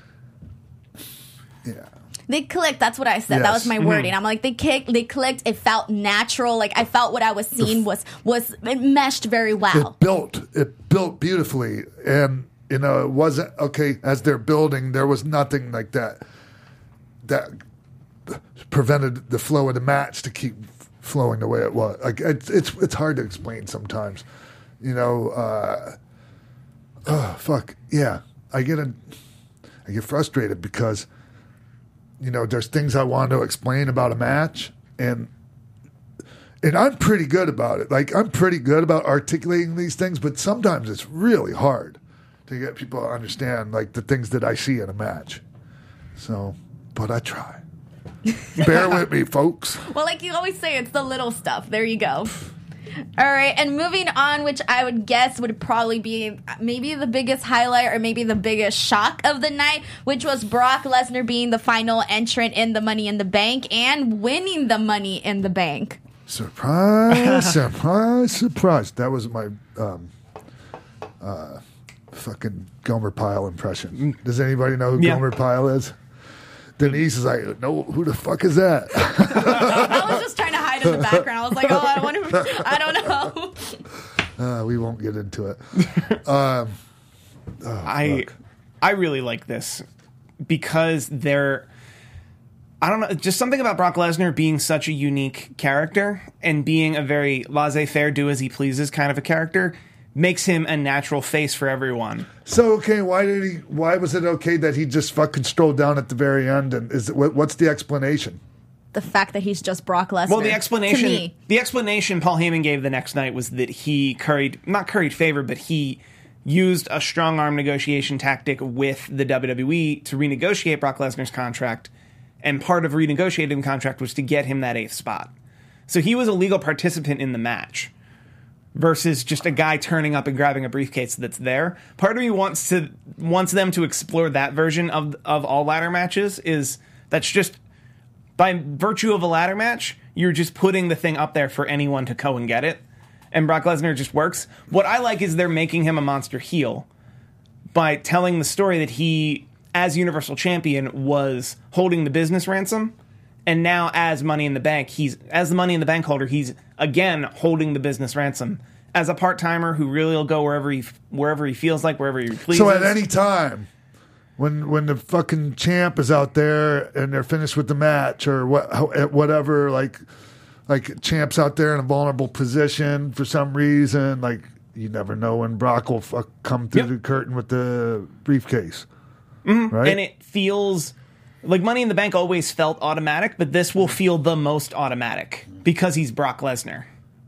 yeah. They clicked. That's what I said. That Yes. was my wording. I'm like, they kicked. They clicked. It felt natural. Like I felt what I was seeing was was it meshed very well. It built it built beautifully and you know it wasn't okay as they're building there was nothing like that that prevented the flow of the match to keep flowing the way it was like it's it's, it's hard to explain sometimes you know uh oh fuck yeah I get a, I get frustrated because you know there's things I want to explain about a match and And I'm pretty good about it. Like, I'm pretty good about articulating these things, but sometimes it's really hard to get people to understand, like, the things that I see in a match. So, but I try. Bear with me, folks. Well, like you always say, it's the little stuff. There you go. All right, and moving on, which I would guess would probably be maybe the biggest highlight or maybe the biggest shock of the night, which was Brock Lesnar being the final entrant in the Money in the Bank and winning the Money in the Bank. Surprise, surprise, surprise. That was my um, uh, fucking Gomer Pyle impression. Does anybody know who Yeah. Gomer Pyle is? Denise is like, no, who the fuck is that? I was just trying to hide in the background. I was like, oh, I wonder. I don't know. Uh, we won't get into it. Um, oh, I fuck. I really like this because they're I don't know, just something about Brock Lesnar being such a unique character and being a very laissez-faire, do as he pleases kind of a character makes him a natural face for everyone. So okay, why did he? Why was it okay that he just fucking strolled down at the very end? And is it, what, what's the explanation? The fact that he's just Brock Lesnar. Well, the to explanation me. the explanation Paul Heyman gave the next night was that he curried not curried favor, but he used a strong arm negotiation tactic with the W W E to renegotiate Brock Lesnar's contract, and part of renegotiating the contract was to get him that eighth spot. So he was a legal participant in the match versus just a guy turning up and grabbing a briefcase that's there. Part of me wants to wants them to explore that version of of all ladder matches. Is that's just by virtue of a ladder match, you're just putting the thing up there for anyone to go and get it. And Brock Lesnar just works. What I like is they're making him a monster heel by telling the story that he, as Universal Champion, was holding the business ransom. And now as Money in the Bank, he's as the Money in the Bank holder, he's again holding the business ransom. As a part-timer who really will go wherever he wherever he feels like, wherever he pleases. So at any time, when when the fucking champ is out there and they're finished with the match or what, how- whatever, like like champ's out there in a vulnerable position for some reason, like you never know when Brock will fuck come through Yep. the curtain with the briefcase, right? And it feels like Money in the Bank always felt automatic, but this will feel the most automatic because he's Brock Lesnar.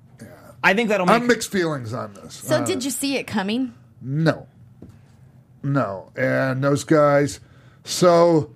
I think that'll I have make mixed feelings on this. So Uh, did you see it coming? No. No. And those guys, so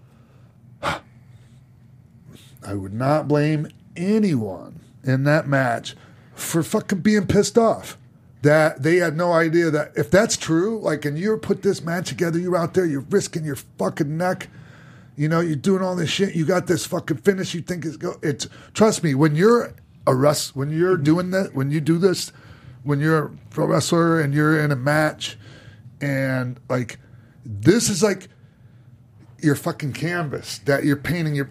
I would not blame anyone in that match for fucking being pissed off. That they had no idea that if that's true, like, and you put this match together, you're out there, you're risking your fucking neck, you know, you're doing all this shit, you got this fucking finish you think is go. It's trust me, when you're a rest, when you're doing that, when you do this, when you're a pro wrestler and you're in a match, and like this is like your fucking canvas that you're painting your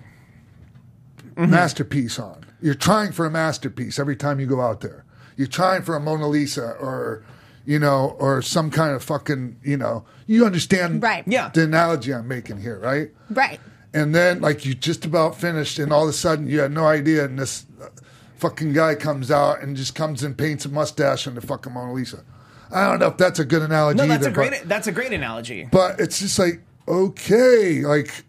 masterpiece on. You're trying for a masterpiece every time you go out there. You're trying for a Mona Lisa or, you know, or some kind of fucking, you know, you understand Right. Yeah. the analogy I'm making here, right? Right. And then, like, you just about finished, and all of a sudden you had no idea, and this fucking guy comes out and just comes and paints a mustache on the fucking Mona Lisa. I don't know if that's a good analogy no, that's either, a great but, that's a great analogy. but it's just like, okay, like,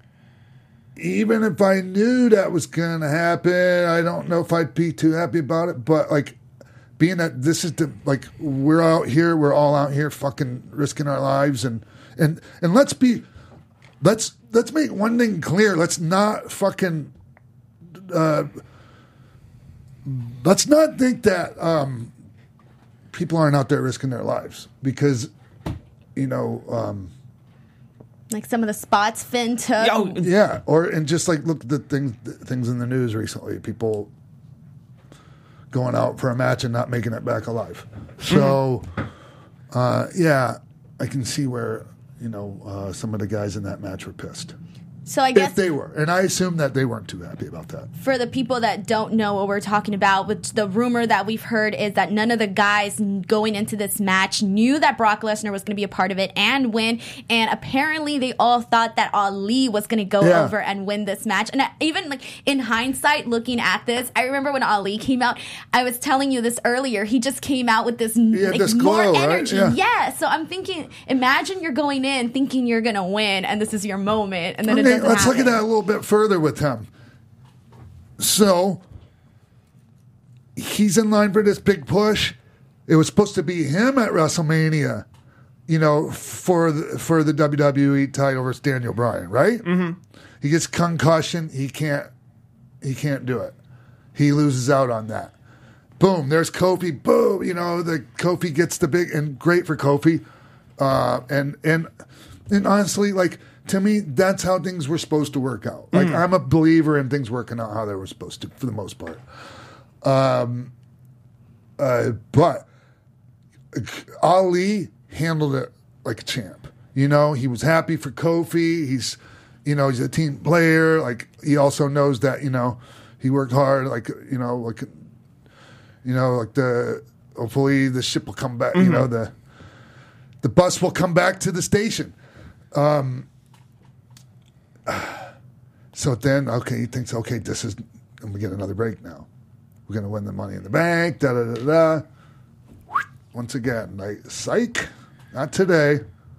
even if I knew that was going to happen, I don't know if I'd be too happy about it, but, like, being that this is the, like, we're out here, we're all out here fucking risking our lives, and, and, and let's be, let's, let's make one thing clear. Let's not fucking, uh, let's not think that, um, people aren't out there risking their lives because, you know, um, Like some of the spots Finn took. Oh, yeah, or and just like look at the things the things in the news recently. People going out for a match and not making it back alive. So, uh, yeah, I can see where you know uh, some of the guys in that match were pissed. So I guess If they were, and I assume that they weren't too happy about that. for the people that don't know what we're talking about, which the rumor that we've heard is that none of the guys going into this match knew that Brock Lesnar was going to be a part of it and win. And apparently they all thought that Ali was going to go Yeah. over and win this match. And I, even like in hindsight, looking at this, I remember when Ali came out, I was telling you this earlier, he just came out with this, like, this more glow, right? energy. Yeah. Yeah. So I'm thinking, imagine you're going in thinking you're going to win and this is your moment. And then it Okay, doesn't let's look at happen. that a little bit further with him. So he's in line for this big push. It was supposed to be him at WrestleMania, you know, for the, for the W W E title versus Daniel Bryan, right? Mm-hmm. He gets concussion. He can't. He can't do it. He loses out on that. boom, there's Kofi. Boom, you know, the Kofi gets the big and great for Kofi. Uh, and and and honestly, like to me, that's how things were supposed to work out. Like Mm. I'm a believer in things working out how they were supposed to, for the most part. Um, uh, but Ali handled it like a champ. You know, he was happy for Kofi. He's, you know, he's a team player. Like he also knows that, you know, he worked hard. Like you know, like you know, like the hopefully the ship will come back. Mm-hmm. You know, the the bus will come back to the station. Um. So then, okay, he thinks, okay, this is, and we get another break now. We're going to win the Money in the Bank, da da da da. Once again, like, psych, not today.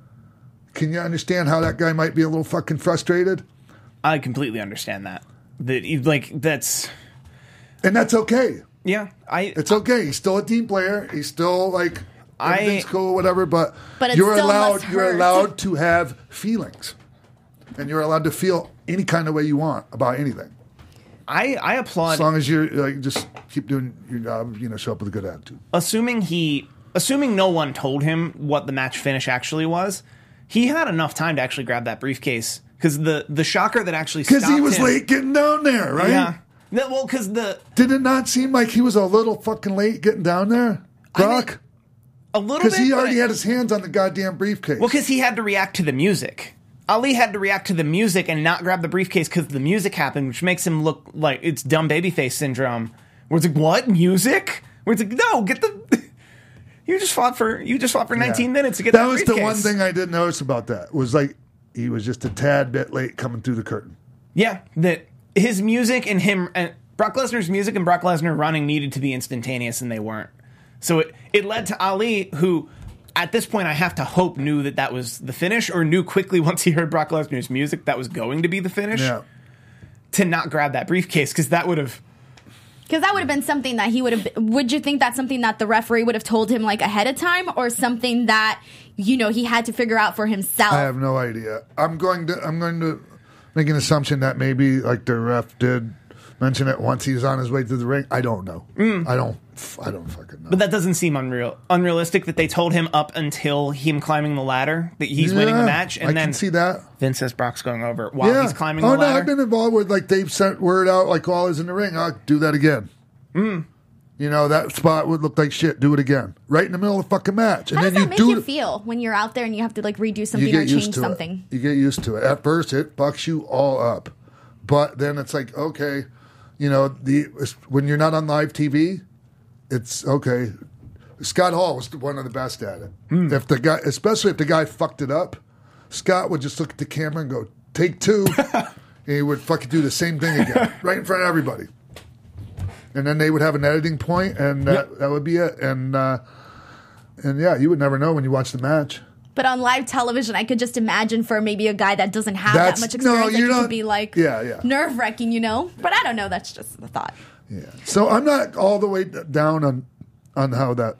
Can you understand how that guy might be a little fucking frustrated? I completely understand that. That like that's And that's okay. yeah. I It's okay. He's still a team player. He's still like I- everything's cool, whatever. But, But it you're still allowed. must You're hurt. allowed to have feelings, and you're allowed to feel any kind of way you want about anything, I I applaud. as long as you're like just keep doing your job. You know, show up with a good attitude. assuming he assuming no one told him what the match finish actually was, he had enough time to actually grab that briefcase because the the shocker that actually Because stopped he was him, late getting down there, right? Yeah. No, well, because the Did it not seem like he was a little fucking late getting down there, Brock? a little Because bit he but already I- had his hands on the goddamn briefcase. well, because he had to react to the music. Ali had to react to the music and not grab the briefcase because the music happened, which makes him look like it's dumb babyface syndrome. Where it's like, what music? Where it's like, no, get the. You just fought for you just fought for nineteen Yeah. minutes to get that that was briefcase. the one thing I did notice about that was like he was just a tad bit late coming through the curtain. Yeah, that his music and him and Brock Lesnar's music and Brock Lesnar running needed to be instantaneous, and they weren't. So it it led to Ali, who at this point I have to hope knew that that was the finish, or knew quickly once he heard Brock Lesnar's music that was going to be the finish, Yeah. to not grab that briefcase because that would have. Because that would have been something that he would have. Would you think that's something that the referee would have told him like ahead of time, or something that you know he had to figure out for himself? I have no idea. I'm going to I'm going to make an assumption that maybe like the ref did mention it once he was on his way to the ring. I don't know. I don't. I don't fucking know. But that doesn't seem unreal, unrealistic that they told him up until him climbing the ladder that he's winning the Yeah, match, and I then can see that. Vince says Brock's going over while Yeah. he's climbing oh the no, ladder. I've been involved with like they've sent word out like while I was in the ring. I'll do that again. Mm. You know that spot would look like shit. Do it again, right in the middle of the fucking match, and How then does you that make do you it. feel when you're out there and you have to like redo You something or get used change to something? it. You get used to it. At first, it fucks you all up, but then it's like okay, you know the when you're not on live T V, it's okay. Scott Hall was one of the best at it. Hmm. If the guy, especially if the guy fucked it up, Scott would just look at the camera and go, "Take two," and he would fucking do the same thing again, right in front of everybody. And then they would have an editing point, and that, Yep. that would be it. And uh, and yeah, you would never know when you watch the match. But on live television, I could just imagine for maybe a guy that doesn't have That's- that much no, experience, you like, it don't- could be like Yeah, yeah. nerve wracking, you know. But I don't know. That's just the thought. Yeah. So I'm not all the way d- down on on how that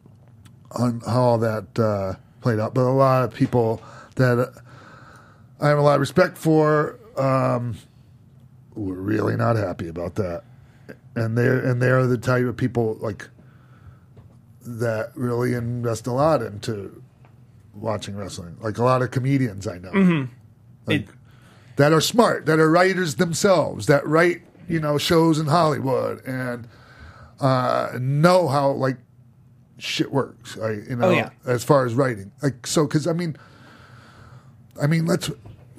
on how all that uh, played out, but a lot of people that uh, I have a lot of respect for um, were really not happy about that, and they're and they're the type of people like that really invest a lot into watching wrestling. Like a lot of comedians I know, like, It- that are smart, that are writers themselves, that write you know shows in Hollywood and uh, know how like shit works. I, you know, Oh, yeah. as far as writing, like so, because I mean, I mean, let's.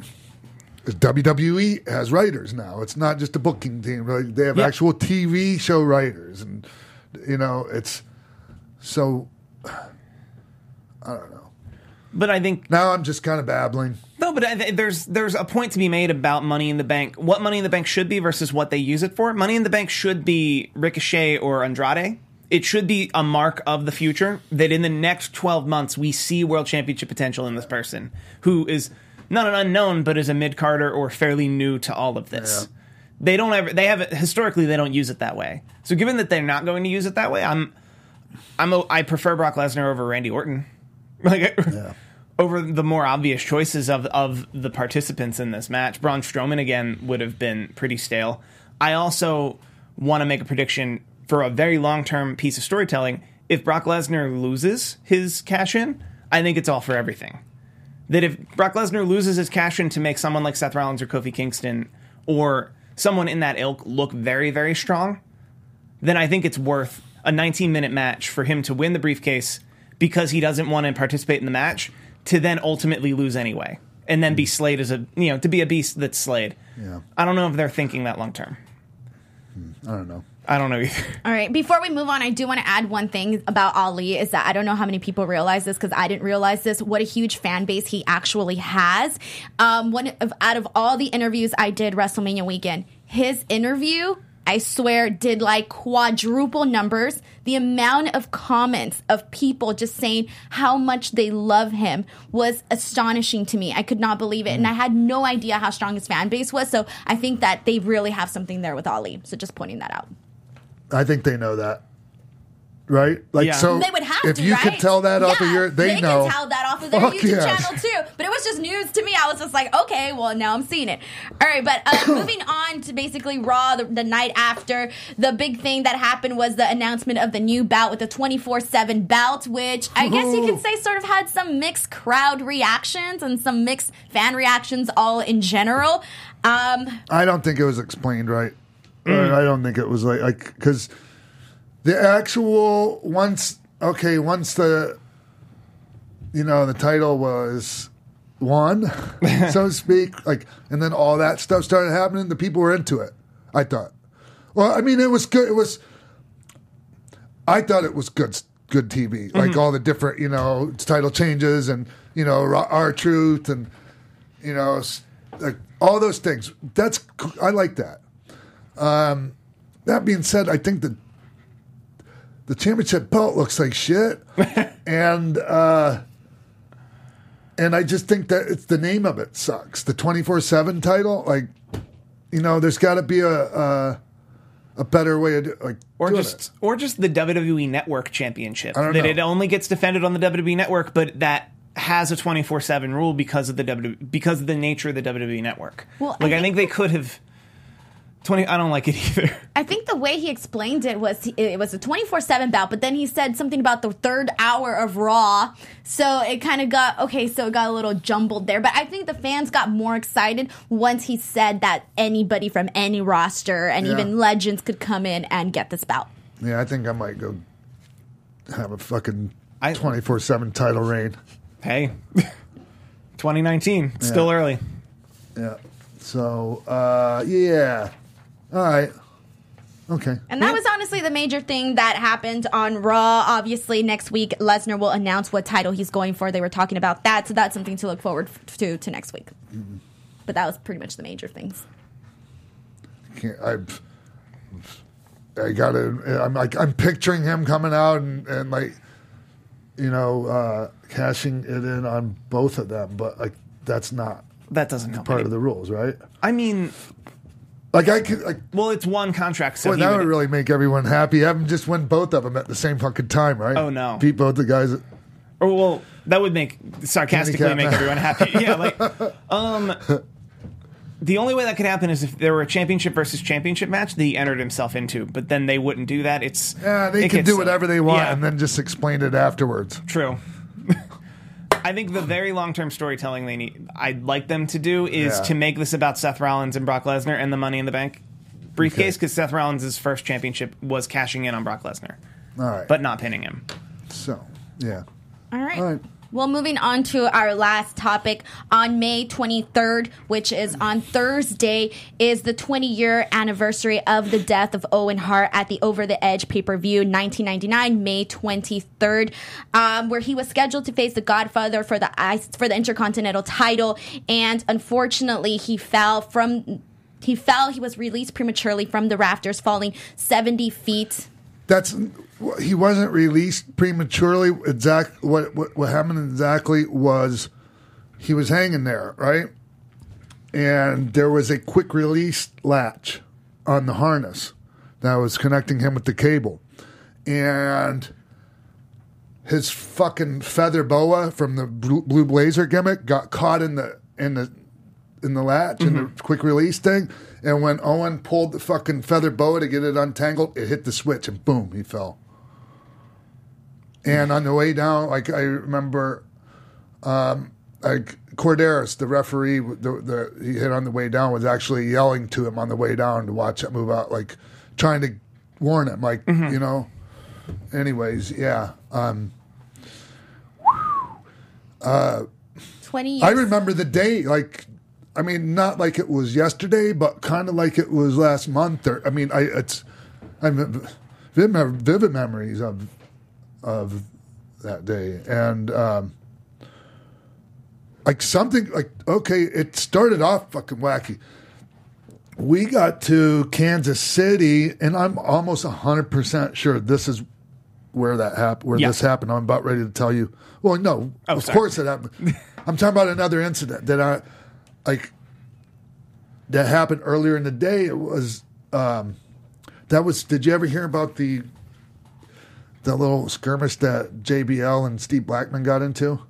W W E has writers now. It's not just a booking team. Like, they have Yeah. actual T V show writers, and you know, it's so. I don't know. But I think Now I'm just kind of babbling. no, but I th- there's there's a point to be made about Money in the Bank. What Money in the Bank should be versus what they use it for. Money in the Bank should be Ricochet or Andrade. It should be a mark of the future that in the next twelve months we see world championship potential in this person who is not an unknown but is a mid-carder or fairly new to all of this. Yeah. They don't ever they have it historically they don't use it that way. So given that they're not going to use it that way, I'm I'm a, I prefer Brock Lesnar over Randy Orton. Like Yeah. over the more obvious choices of of the participants in this match. Braun Strowman again would have been pretty stale. I also want to make a prediction. for a very long-term piece of storytelling, if Brock Lesnar loses his cash-in, I think it's all for everything. That if Brock Lesnar loses his cash-in to make someone like Seth Rollins or Kofi Kingston or someone in that ilk look very, very strong, then I think it's worth a nineteen-minute match for him to win the briefcase because he doesn't want to participate in the match to then ultimately lose anyway and then be slayed as a, you know, to be a beast that's slayed. Yeah. I don't know if they're thinking that long-term. I don't know. I don't know either. All right. Before we move on, I do want to add one thing about Ali is that I don't know how many people realize this because I didn't realize this, what a huge fan base he actually has. Um, one of, out of all the interviews I did WrestleMania weekend, his interview, I swear, did like quadruple numbers. The amount of comments of people just saying how much they love him was astonishing to me. I could not believe it. And I had no idea how strong his fan base was. So I think that they really have something there with Ali. So just pointing that out. I think they know that, right? Like, Yeah. so They would have if to, you right? could tell that off of Yeah, your, they, they know. can tell that off of their Fuck YouTube yes. channel too. But it was just news to me. I was just like, okay, well now I'm seeing it. All right, but uh, moving on to basically Raw the, the night after, the big thing that happened was the announcement of the new bout with the twenty-four seven bout, which I guess you could say sort of had some mixed crowd reactions and some mixed fan reactions all in general. Um, I don't think it was explained right. Mm. I don't think it was like, like, because the actual, once, okay, once the, you know, the title was won, so to speak, like, and then all that stuff started happening, the people were into it, I thought. Well, I mean, it was good. It was, I thought it was good, good T V. Like all the different, you know, title changes and, you know, R-Truth and, you know, like all those things. That's, I like that. Um, that being said, I think that the championship belt looks like shit, and uh, and I just think that it's the name of it sucks. The twenty-four seven title, like, you know, there's got to be a, a a better way to do, like, Or doing just it. or just the W W E Network Championship. I don't that know. it only gets defended on the W W E Network, but that has a twenty-four seven rule because of the W because of the nature of the W W E Network. Well, I like I think- think they could have twenty I don't like it either. I think the way he explained it was it was a twenty-four seven bout, but then he said something about the third hour of Raw. So it kind of got, okay, so it got a little jumbled there. But I think the fans got more excited once he said that anybody from any roster and Yeah. even legends could come in and get this bout. Yeah, I think I might go have a fucking I- twenty-four seven title reign. Hey. twenty nineteen. It's still Yeah. early. Yeah. So, uh, yeah. All right. Okay. And that was honestly the major thing that happened on Raw. Obviously, next week, Lesnar will announce what title he's going for. They were talking about that, so that's something to look forward to to next week. Mm-hmm. But that was pretty much the major things. Can't, I've, I gotta. I'm like I'm picturing him coming out and, and like, you know, uh, cashing it in on both of them, but like that's not That doesn't help. part any- of the rules, right? I mean, Like I could, like, well, it's one contract, so boy, he that would, would really make everyone happy. Have them just win both of them at the same fucking time, right? Oh, no. beat both the guys. or well, that would make sarcastically Handicap make match. everyone happy. Yeah, like um the only way that could happen is if there were a championship versus championship match that he entered himself into, but then they wouldn't do that. It's Yeah, they it can gets do silly. whatever they want Yeah, and then just explain it afterwards. true. I think the very long-term storytelling they need, I'd like them to do, is Yeah. to make this about Seth Rollins and Brock Lesnar and the Money in the Bank briefcase, because Seth Rollins' first championship was cashing in on Brock Lesnar, All right, but not pinning him. so yeah, All right. all right. Well, moving on to our last topic. On May twenty-third, which is on Thursday, is the twenty-year anniversary of the death of Owen Hart at the Over the Edge pay-per-view nineteen ninety-nine, May twenty-third, um, where he was scheduled to face the Godfather for the ice, for the Intercontinental title, and unfortunately, he fell from he fell. He was released prematurely from the rafters, falling seventy feet. That's he wasn't released prematurely. Exact what, what what happened exactly was he was hanging there, right? And there was a quick release latch on the harness that was connecting him with the cable, and his fucking feather boa from the blue, blue blazer gimmick got caught in the in the in the latch and the quick release thing. And when Owen pulled the fucking feather boa to get it untangled, it hit the switch and boom, he fell. And on the way down, like I remember, um, like Corderas, the referee, the, the he hit on the way down, was actually yelling to him on the way down to watch it move out, like trying to warn him, like Mm-hmm. you know. Anyways, yeah. Um, twenty years. I remember the day, like, I mean, not like it was yesterday, but kind of like it was last month. Or I mean, I it's, I have vivid, vivid memories of of that day, and um, like something like okay, it started off fucking wacky. We got to Kansas City, and I'm almost a hundred percent sure this is where that happened. Where Yeah. this happened, I'm about ready to tell you. Well, no, Oh, of sorry. course it happened. I'm talking about another incident that I like that happened earlier in the day. It was um, that was. Did you ever hear about the the little skirmish that J B L and Steve Blackman got into?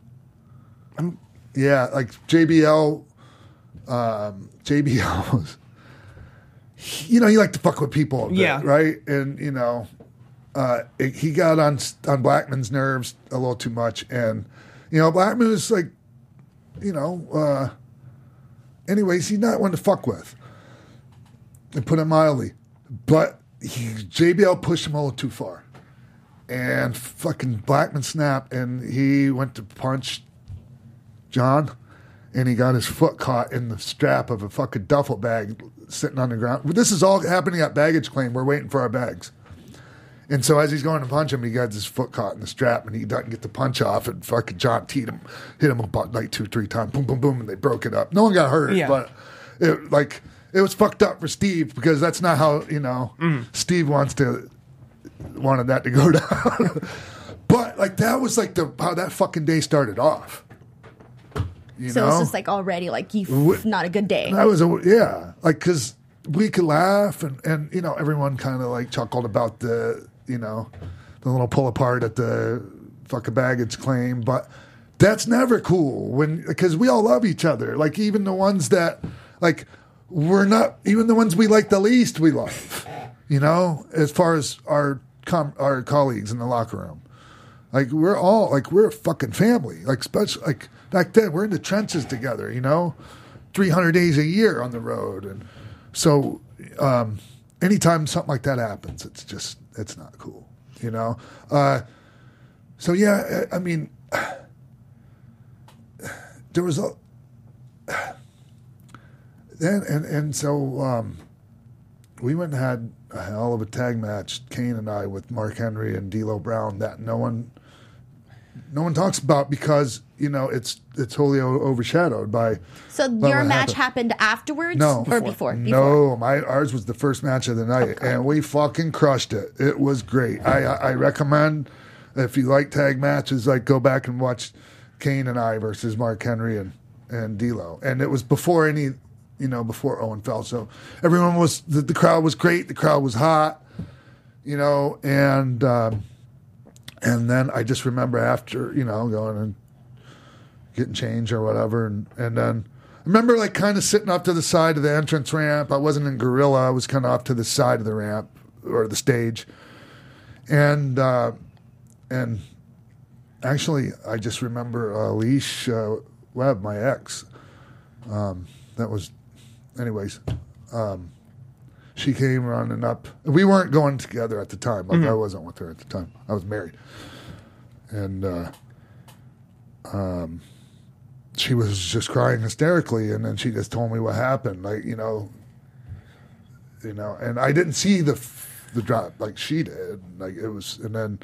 Yeah, like J B L. Um, J B L was. You know, you like to fuck with people, a bit, Yeah. right? And you know, uh, it, he got on on Blackman's nerves a little too much, and you know, Blackman was like, you know, uh, anyways, he's not one to fuck with, and put it mildly. But he, J B L pushed him a little too far, and fucking Blackman snapped, and he went to punch John, and he got his foot caught in the strap of a fucking duffel bag sitting on the ground. This is all happening at baggage claim. We're waiting for our bags. And so as he's going to punch him, he got his foot caught in the strap, and he doesn't get the punch off, and fucking John teed him, hit him about like two, three times, boom, boom, boom, and they broke it up. No one got hurt, Yeah. but it, like it was fucked up for Steve because that's not how, you know, Steve wants to, wanted that to go down. But like that was like the how that fucking day started off. You so know? it's just like already like you Wh- not a good day. That was a yeah, like because we could laugh and and you know everyone kind of like chuckled about the you know the little pull apart at the fucking baggage claim, but that's never cool when because we all love each other. Like even the ones that like we're not even the ones we like the least we love. You know, as far as our com- our colleagues in the locker room. Like we're all like we're a fucking family. Like especially like back then we're in the trenches together. You know, three hundred days a year on the road, and so um, anytime something like that happens, it's just it's not cool. You know. Uh, so yeah, I, I mean, there was a then and and so um, we went and had a hell of a tag match, Kane and I, with Mark Henry and D'Lo Brown that no one. No one talks about because you know it's it's wholly o- overshadowed by. So by your what match happened. happened afterwards No, or before? Before. No, my ours was the first match of the night, and we fucking crushed it. It was great. I I I recommend if you like tag matches, like go back and watch Kane and I versus Mark Henry and and D'Lo, and it was before any you know before Owen fell. So everyone was the, the crowd was great. The crowd was hot, you know, and. Um, And then I just remember after, you know, going and getting changed or whatever. And, and then I remember like kind of sitting off to the side of the entrance ramp. I wasn't in Gorilla. I was kind of off to the side of the ramp or the stage. And, uh, and actually I just remember uh, Leash uh, Webb, my ex. Um, that was, anyways, um, she came running up. We weren't going together at the time. Like I wasn't with her at the time. I was married, and uh, um, she was just crying hysterically. And then she just told me what happened. Like you know, you know, and I didn't see the the drop like she did. Like it was, and then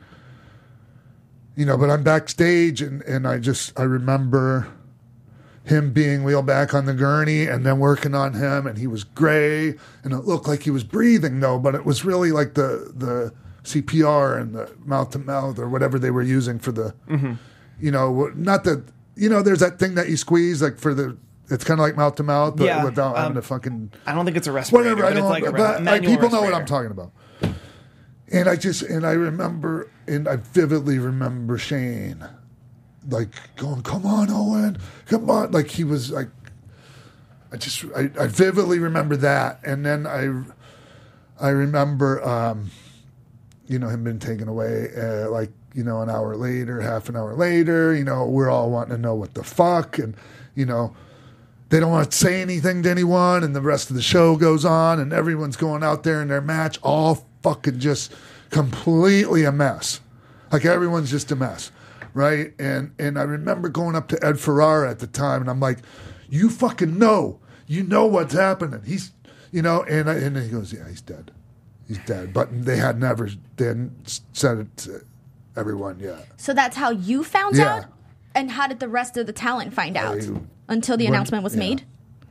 you know, but I'm backstage, and and I just I remember. Him being wheeled back on the gurney and then working on him, and he was gray, and it looked like he was breathing though, but it was really like the the C P R and the mouth to mouth or whatever they were using for the, mm-hmm. you know, not the, you know, there's that thing that you squeeze like for the, it's kind of like mouth to mouth, but Yeah, without um, having to fucking I don't think it's a respirator. whatever. I but don't, it's like a but re- like manual people know what I'm respirator. talking about. And I just and I remember and I vividly remember Shane. Like going, come on, Owen, come on! Like he was like, I just I, I vividly remember that, and then I I remember um, you know him being taken away uh, like you know an hour later, half an hour later. You know we're all wanting to know what the fuck, and you know they don't want to say anything to anyone, and the rest of the show goes on, and everyone's going out there in their match, all fucking just completely a mess. Like everyone's just a mess, right? And and I remember going up to Ed Ferrara at the time, and I'm like, "You fucking know." You know what's happening. He's, you know, and I, and he goes, yeah, he's dead. He's dead. But they had never, they hadn't said it to everyone yet. So that's how you found Yeah. out? And how did the rest of the talent find out? I- Until the when- announcement was yeah. made?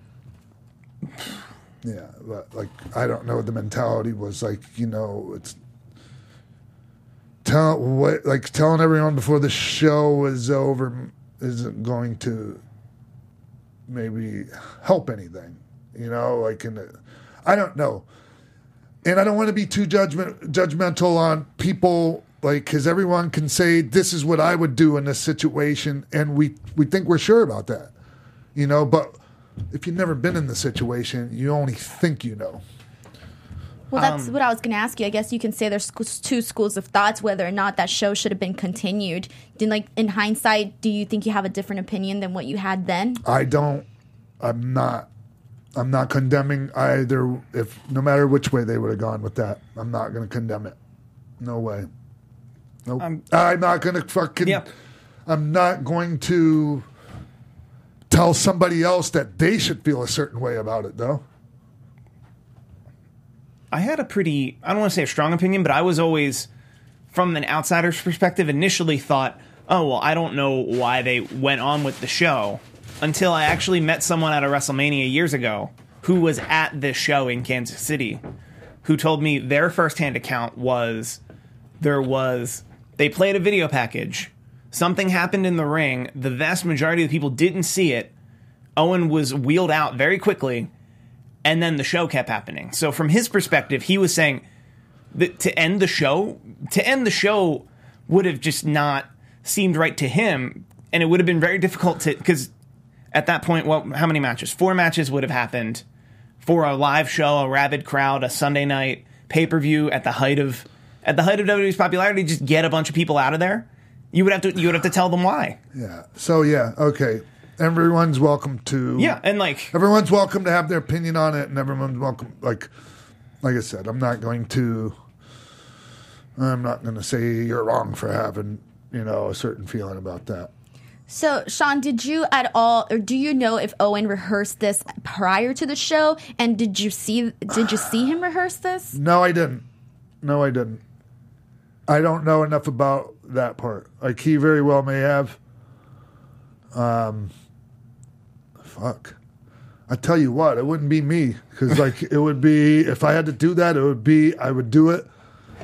Yeah, but like, I don't know. The mentality was like, you know, it's tell what, like telling everyone before the show was over isn't going to maybe help anything, you know, like in the, I don't know. And I don't want to be too judgment judgmental on people, like, because everyone can say, this is what I would do in this situation. And we, we think we're sure about that, you know, but if you've never been in the situation, you only think you know. Well, that's what I was going to ask you. I guess you can say there's sc- two schools of thoughts whether or not that show should have been continued. Did, like, in hindsight, do you think you have a different opinion than what you had then? I don't, I'm not, I'm not condemning either, if no matter which way they would have gone with that. I'm not going to condemn it. No way. Nope. Um, I'm not going to fucking, Yeah. I'm not going to tell somebody else that they should feel a certain way about it, though. I had a pretty, I don't want to say a strong opinion, but I was always, from an outsider's perspective, initially thought, oh, well, I don't know why they went on with the show until I actually met someone at a WrestleMania years ago who was at this show in Kansas City, who told me their firsthand account was there was, they played a video package, something happened in the ring, the vast majority of the people didn't see it, Owen was wheeled out very quickly, and then the show kept happening. So from his perspective, he was saying that to end the show, to end the show would have just not seemed right to him, and it would have been very difficult to, because at that point, well, how many matches? Four matches would have happened for a live show, a rabid crowd, a Sunday night pay-per-view at the height of at the height of W W E's popularity. Just get a bunch of people out of there. You would have to you would have to tell them why. Yeah. So, yeah, okay. Everyone's welcome to... Yeah, and like... Everyone's welcome to have their opinion on it, and everyone's welcome, like, like I said, I'm not going to, I'm not going to say you're wrong for having, you know, a certain feeling about that. So, Sean, did you at all, or do you know if Owen rehearsed this prior to the show? And did you see, did you see him rehearse this? No, I didn't. No, I didn't. I don't know enough about that part. Like, he very well may have. Um, fuck. I tell you what, it wouldn't be me. Because, like, it would be, if I had to do that, it would be, I would do it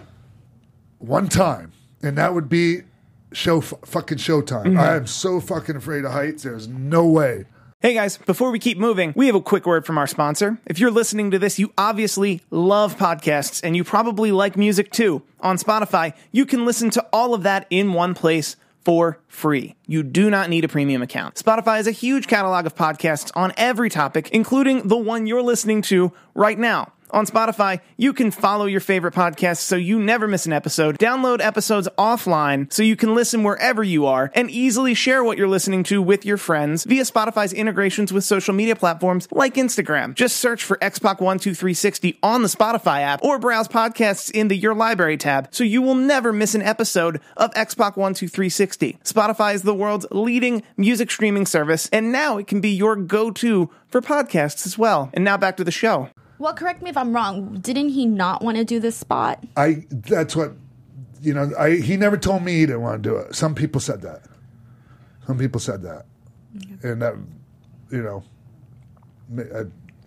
one time. And that would be show f- fucking showtime. Mm-hmm. I am so fucking afraid of heights. There's no way. Hey guys, before we keep moving, we have a quick word from our sponsor. If you're listening to this, you obviously love podcasts, and you probably like music too. On Spotify, you can listen to all of that in one place for free. You do not need a premium account. Spotify has a huge catalog of podcasts on every topic, including the one you're listening to right now. On Spotify, you can follow your favorite podcasts so you never miss an episode, download episodes offline so you can listen wherever you are, and easily share what you're listening to with your friends via Spotify's integrations with social media platforms like Instagram. Just search for X Pac one two three sixty on the Spotify app or browse podcasts in the Your Library tab so you will never miss an episode of X Pac one two three sixty. Spotify is the world's leading music streaming service, and now it can be your go-to for podcasts as well. And now back to the show. Well, correct me if I'm wrong. Didn't he not want to do this spot? I, that's what, you know, I, he never told me he didn't want to do it. Some people said that. Some people said that. Mm-hmm. And that, you know, I,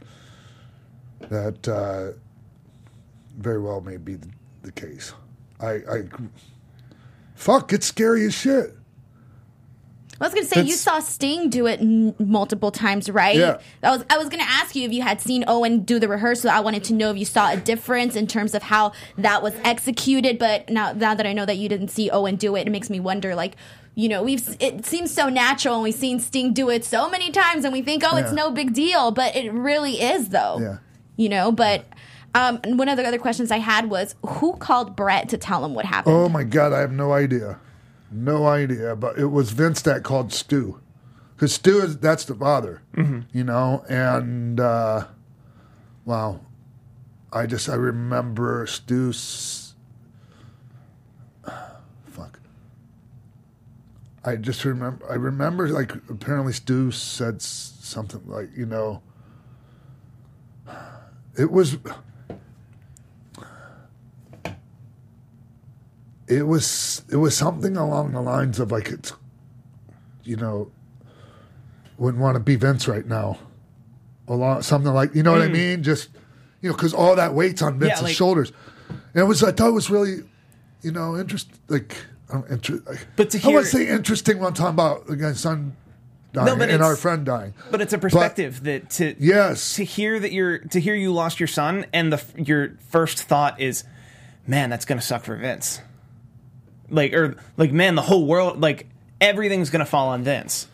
that uh, very well may be the, the case. I, I, fuck, it's scary as shit. I was going to say, It's, you saw Sting do it n- multiple times, right? Yeah. I was, I was going to ask you if you had seen Owen do the rehearsal. I wanted to know if you saw a difference in terms of how that was executed. But now, now that I know that you didn't see Owen do it, it makes me wonder, like, you know, we've it seems so natural, and we've seen Sting do it so many times, and we think, oh, Yeah. it's no big deal, but it really is, though. Yeah. You know, but um, and one of the other questions I had was, who called Brett to tell him what happened? Oh my God, I have no idea. No idea. But it was Vince that called Stu. Because Stu, is that's the father, Mm-hmm. you know? And, uh, wow. I just, I remember Stu's, fuck. I just remember, I remember, like, apparently Stu said s- something like, you know, it was, it was, it was something along the lines of, like, it's, you know, wouldn't want to be Vince right now. Along, something like, you know what I mean? Just, you know, because all that weight's on Vince's like- shoulders. And it was, I thought it was really, you know, interest, like, I don't, inter- like But to I wouldn't hear- say interesting when I'm talking about, again, son dying No, but and it's- our friend dying. But it's a perspective that to Yes. to hear that you're to hear you lost your son, and the your first thought is, man, that's gonna suck for Vince. Like or like, man, the whole world, like everything's gonna fall on Vince.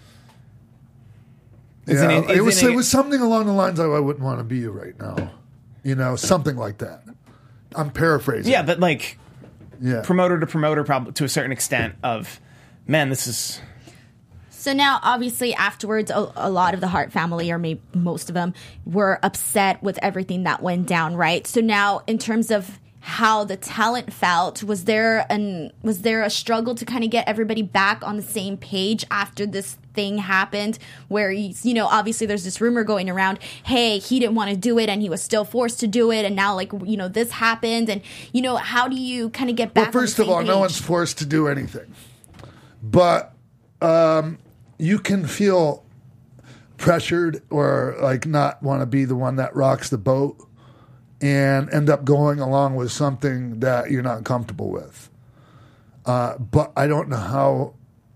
Isn't Yeah, it- it, was, isn't it it- was something along the lines of, I wouldn't want to be you right now. You know, something like that. I'm paraphrasing. Yeah, but like Yeah. promoter to promoter, probably to a certain extent. Of man, this is So now, obviously, afterwards, a, a lot of the Hart family, or maybe most of them, were upset with everything that went down, right? So now, in terms of how the talent felt, was there an was there a struggle to kind of get everybody back on the same page after this thing happened? Where you, you know, obviously, there's this rumor going around, hey, he didn't want to do it, and he was still forced to do it, and now, like, you know, this happened, and you know, how do you kind of get back? Well, first on the of same all, no page? one's forced to do anything. But um, you can feel pressured or like not want to be the one that rocks the boat and end up going along with something that you're not comfortable with. Uh, but I don't know how.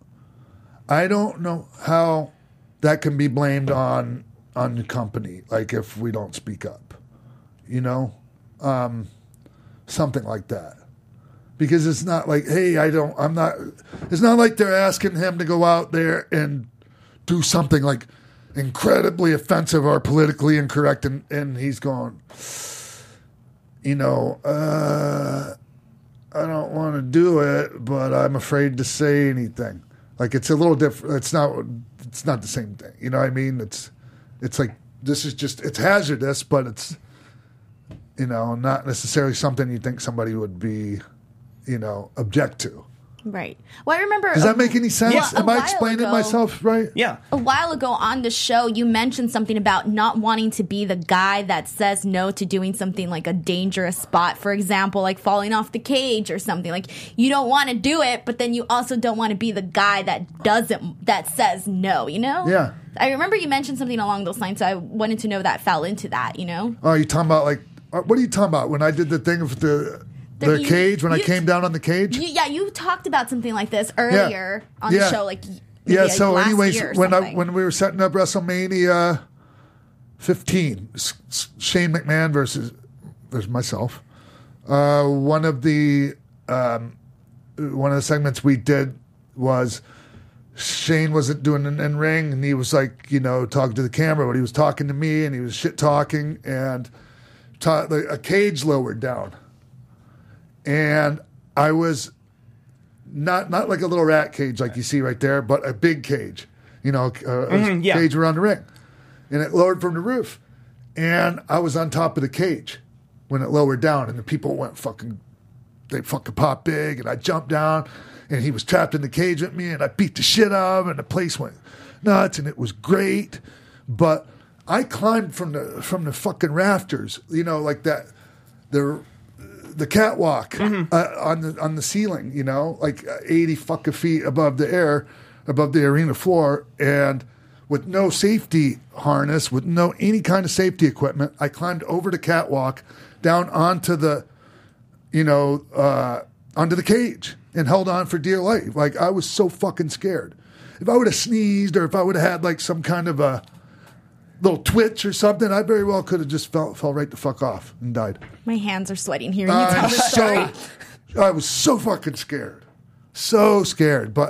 I don't know how that can be blamed on on the company. Like if we don't speak up, you know, um, something like that. Because it's not like, hey, I don't, I'm not, it's not like they're asking him to go out there and do something like incredibly offensive or politically incorrect. And, and he's going, you know, uh, I don't want to do it, but I'm afraid to say anything. Like it's a little different. It's not, it's not the same thing. You know what I mean? It's, it's like, this is just, it's hazardous, but it's, you know, not necessarily something you think somebody would be, you know, object to. Right. Well, I remember. Does that make any sense? Well, a Am I while explaining ago- myself right? yeah. A while ago on the show, you mentioned something about not wanting to be the guy that says no to doing something like a dangerous spot, for example, like falling off the cage or something. Like you don't want to do it, but then you also don't want to be the guy that doesn't, that says no, you know? Yeah. I remember you mentioned something along those lines, so I wanted to know that fell into that, you know? Oh, you talking about like, uh, what are you talking about? When I did the thing with the the That you- cage, when I you- came down on the cage? You, yeah, you talked about something like this earlier on Yeah. the show, like maybe Yeah, like so last anyways, year or when I, something. when we were setting up WrestleMania fifteen, S- S- Shane McMahon versus versus myself, uh, one of the um, one of the segments we did was Shane wasn't doing an in ring, and he was like, you know, talking to the camera, but he was talking to me, and he was shit talking, and ta- like, a cage lowered down, and I was. Not not like a little rat cage like you see right there, but a big cage, you know, a, a Mhm, yeah. cage around the ring. And it lowered from the roof. And I was on top of the cage when it lowered down, and the people went fucking, they fucking popped big, and I jumped down, and he was trapped in the cage with me, and I beat the shit out of him, and the place went nuts, and it was great. But I climbed from the from the fucking rafters, you know, like that, the the catwalk uh, on the on the ceiling, you know, like eighty fucking feet above the air, above the arena floor, and with no safety harness, with no any kind of safety equipment, I climbed over the catwalk down onto the, you know, uh, onto the cage and held on for dear life. Like I was so fucking scared. If I would have sneezed or if I would have had like some kind of a little twitch or something, I very well could have just fell fell right the fuck off and died. My hands are sweating hearing you tell I'm the story. so, I was so fucking scared, so scared. But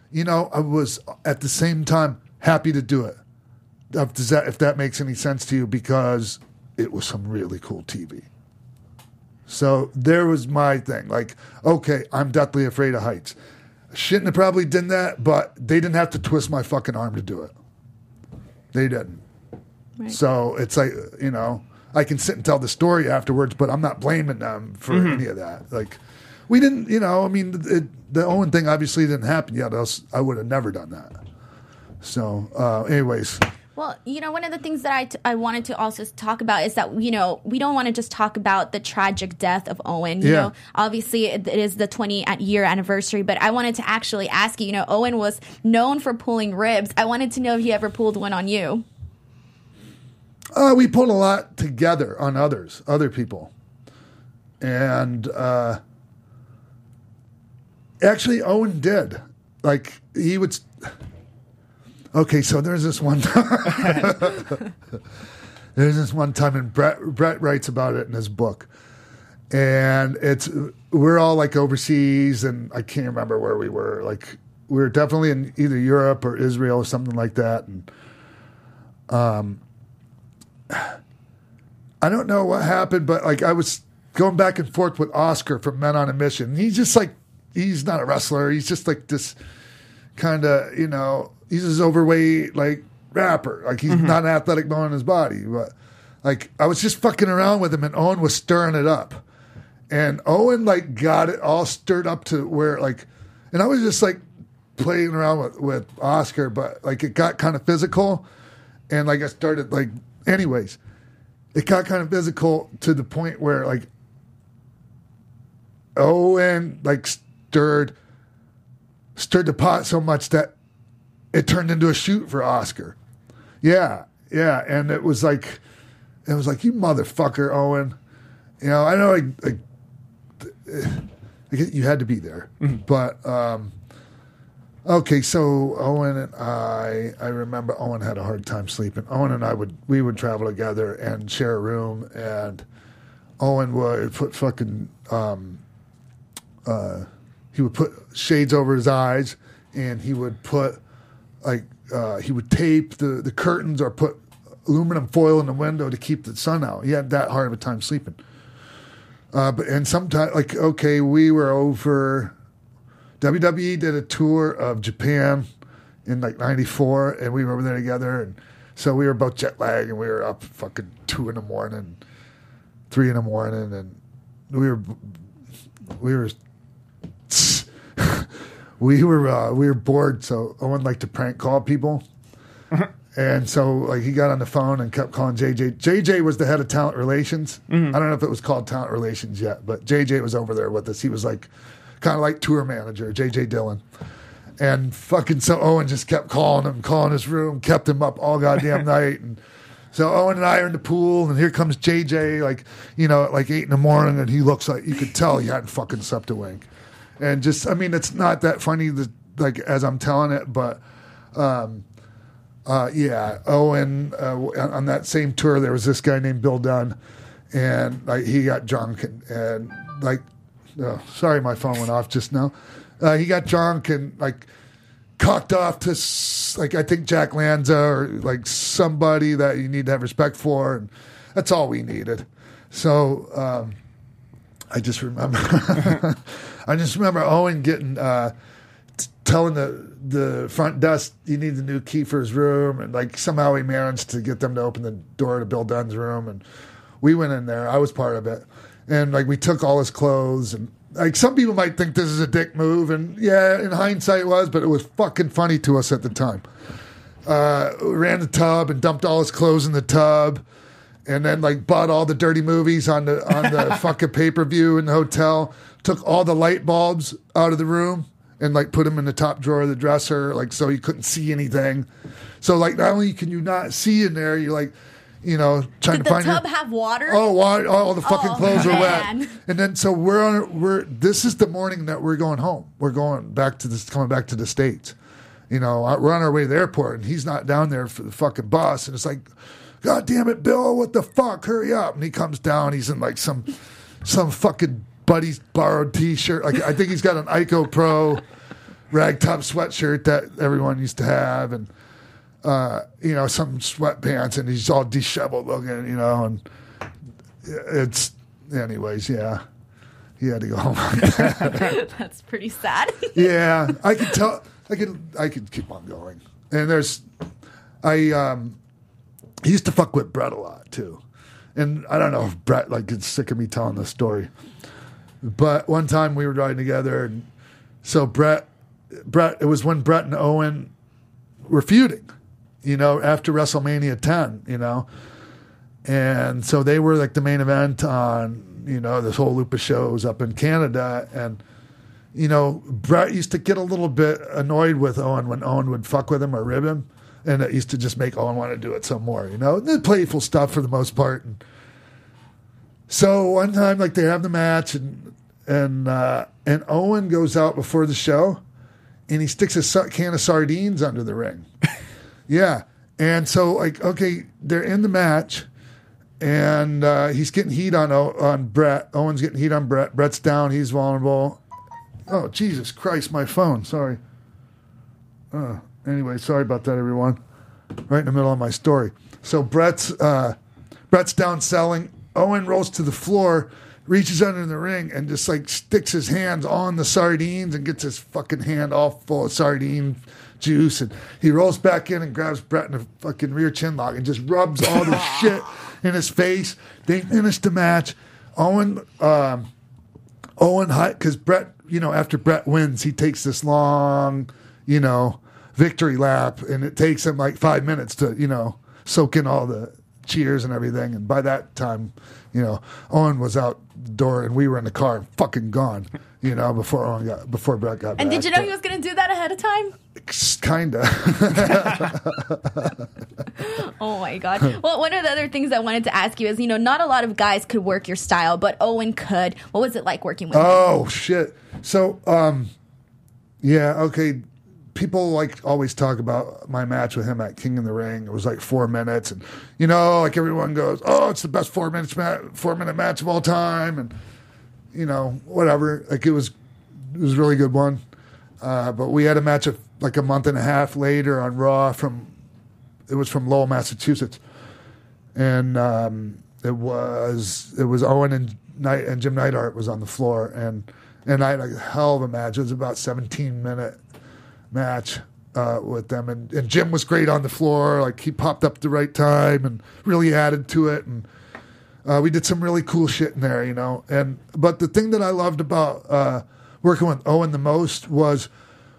you know, I was at the same time happy to do it. If, does that, if that makes any sense to you, because it was some really cool T V. So there was my thing. Like, okay, I'm deathly afraid of heights. Shouldn't have probably done that, but they didn't have to twist my fucking arm to do it. They didn't. Right. So it's like, you know, I can sit and tell the story afterwards, but I'm not blaming them for mm-hmm. any of that. Like, we didn't, you know, I mean, it, the Owen thing obviously didn't happen yet, else I would have never done that. So, uh, anyways. Well, you know, one of the things that I, t- I wanted to also talk about is that, you know, we don't want to just talk about the tragic death of Owen. You yeah. know, obviously it, it is the twentieth year anniversary, but I wanted to actually ask you, you know, Owen was known for pulling ribs. I wanted to know if he ever pulled one on you. Uh, we pulled a lot together on others, other people. And uh, actually, Owen did. Like, he would... Okay, so there's this one time. there's this one time, and Brett, Brett writes about it in his book. And it's we're all like overseas, and I can't remember where we were. Like, we were definitely in either Europe or Israel or something like that. And um, I don't know what happened, but like I was going back and forth with Oscar from Men on a Mission. He's just like, he's not a wrestler. He's just like this kind of, you know, he's this overweight, like, rapper. Like, he's mm-hmm. not an athletic bone in his body. But, like, I was just fucking around with him, and Owen was stirring it up. And Owen, like, got it all stirred up to where, like, and I was just, like, playing around with, with Oscar, but, like, it got kind of physical. And, like, I started, like, anyways, it got kind of physical to the point where, like, Owen, like, stirred, stirred the pot so much that it turned into a shoot for Oscar. Yeah, yeah. And it was like, it was like, you motherfucker, Owen. You know, I know like, like, you had to be there. Mm-hmm. But, um, okay, so Owen and I, I remember Owen had a hard time sleeping. Owen and I would, we would travel together and share a room, and Owen would put fucking, um, uh, he would put shades over his eyes, and he would put, like, uh, he would tape the, the curtains or put aluminum foil in the window to keep the sun out. He had that hard of a time sleeping. Uh, but and sometimes, like, okay, we were over. W W E did a tour of Japan in like ninety-four, and we were over there together, and so we were both jet lagged, and we were up fucking two in the morning, three in the morning, and we were we were. We were uh, we were bored, so Owen liked to prank call people, uh-huh. and so like he got on the phone and kept calling J J. J J was the head of talent relations. Mm-hmm. I don't know if it was called talent relations yet, but J J was over there with us. He was like kind of like tour manager, J J Dillon, and fucking so Owen just kept calling him, calling his room, kept him up all goddamn night, and so Owen and I are in the pool, and here comes J J, like, you know, at like eight in the morning, and he looks like you could tell he hadn't fucking slept a wink. And just, I mean, it's not that funny, that, like, as I'm telling it, but, um, uh, yeah, Owen, uh, on that same tour, there was this guy named Bill Dunn, and, like, he got drunk, and, and like, oh, sorry, my phone went off just now. Uh, he got drunk and, like, cocked off to, like, I think Jack Lanza or, like, somebody that you need to have respect for, and that's all we needed. So, um, I just remember, I just remember Owen getting, uh, t- telling the the front desk he needs a new key for his room, and like somehow he managed to get them to open the door to Bill Dunn's room, and we went in there. I was part of it, and like we took all his clothes, and like some people might think this is a dick move, and yeah, in hindsight it was, but it was fucking funny to us at the time. Uh, we ran the tub and dumped all his clothes in the tub. And then, like, bought all the dirty movies on the on the fucking pay-per-view in the hotel. Took all the light bulbs out of the room and, like, put them in the top drawer of the dresser, like, so you couldn't see anything. So, like, not only can you not see in there, you're, like, you know, trying Did to find the tub your, have water? Oh, water, all the fucking Oh, clothes man. are wet. And then, so we're on, we're, this is the morning that we're going home. We're going back to this, coming back to the States. You know, we're on our way to the airport, and he's not down there for the fucking bus. And it's like, God damn it, Bill, what the fuck? Hurry up. And he comes down. He's in like some some fucking buddy's borrowed T-shirt. Like, I think he's got an Ico Pro ragtop sweatshirt that everyone used to have, and uh, you know, some sweatpants, and he's all disheveled looking, you know, and it's, anyways, yeah, he had to go home like that. That's pretty sad. Yeah, I could tell. I could. I could keep on going. And there's, I um, he used to fuck with Brett a lot too, and I don't know if Brett like gets sick of me telling this story, but one time we were riding together, and so Brett, Brett, it was when Brett and Owen were feuding, you know, after WrestleMania ten, you know, and so they were like the main event on, you know, this whole loop of shows up in Canada, and you know, Brett used to get a little bit annoyed with Owen when Owen would fuck with him or rib him, and it used to just make Owen want to do it some more, you know, the playful stuff for the most part. And so one time, like, they have the match, and and uh, and Owen goes out before the show, and he sticks a su- can of sardines under the ring. Yeah, and so like, okay, they're in the match. And uh, he's getting heat on on Brett. Owen's getting heat on Brett. Brett's down. He's vulnerable. Oh, Jesus Christ, my phone. Sorry. Uh, anyway, sorry about that, everyone. Right in the middle of my story. So Brett's uh, Brett's down selling. Owen rolls to the floor, reaches under the ring, and just like sticks his hands on the sardines and gets his fucking hand all full of sardine juice. And he rolls back in and grabs Brett in a fucking rear chin lock and just rubs all the shit in his face. They finish the match. Owen, um, Owen, because Brett, you know, after Brett wins, he takes this long, you know, victory lap, and it takes him like five minutes to, you know, soak in all the cheers and everything. And by that time, you know, Owen was out the door, and we were in the car, fucking gone, you know, before Owen got, before Brett got back. And did you know but, he was going to do that ahead of time? Kinda. Oh my God. Well, one of the other things I wanted to ask you is, you know, not a lot of guys could work your style, but Owen could. What was it like working with him? Oh, shit. So, um, yeah, okay. People like always talk about my match with him at King of the Ring. It was like four minutes, and you know, like everyone goes, "Oh, it's the best four minutes ma- four minute match of all time," and you know, whatever. Like it was, it was a really good one. Uh, but we had a match of like a month and a half later on Raw from, it was from Lowell, Massachusetts, and um, it was it was Owen and Night and Jim Neidhart was on the floor, and and I had a hell of a match. It was about seventeen minute match uh, with them, and, and Jim was great on the floor. Like he popped up at the right time and really added to it, and uh, we did some really cool shit in there, you know. And but the thing that I loved about uh, working with Owen the most was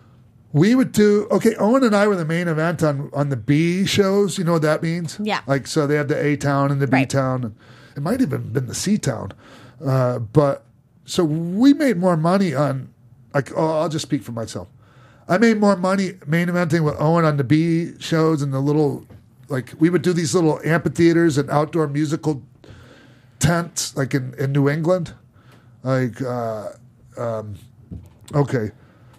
we would do, okay, Owen and I were the main event on, on the B shows. You know what that means? Yeah. Like, so they had the A-Town and the Right. B-Town. And it might have even been the C-Town. Uh, but, so we made more money on, like, oh, I'll just speak for myself. I made more money main eventing with Owen on the B shows and the little, like, we would do these little amphitheaters and outdoor musical tents, like in, in New England. Like, uh, um, okay.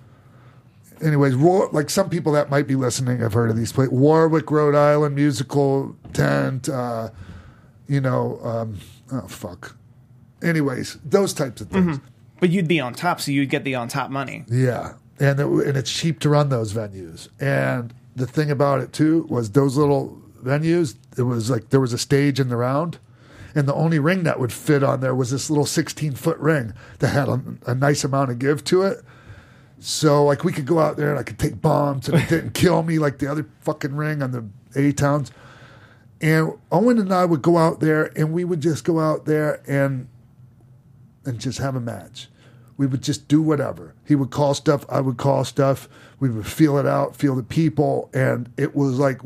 Anyways, War, like some people that might be listening have heard of these places. Warwick, Rhode Island musical tent, uh, you know, um, oh, fuck. Anyways, those types of things. Mm-hmm. But you'd be on top, so you'd get the on top money. Yeah. And, it, and it's cheap to run those venues. And the thing about it, too, was those little venues, it was like there was a stage in the round, and the only ring that would fit on there was this little sixteen-foot ring that had a, a nice amount of give to it. So, like, we could go out there and I could take bombs and it didn't kill me like the other fucking ring on the A-Towns. And Owen and I would go out there and we would just go out there and and just have a match. We would just do whatever. He would call stuff, I would call stuff. We would feel it out, feel the people, and it was like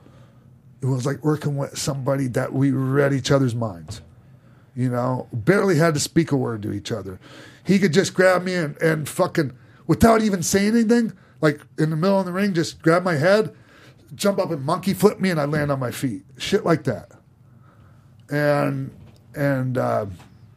it was like working with somebody that we read each other's minds. You know, barely had to speak a word to each other. He could just grab me and, and fucking, without even saying anything, like in the middle of the ring, just grab my head, jump up and monkey flip me, and I land on my feet. Shit like that. And and uh,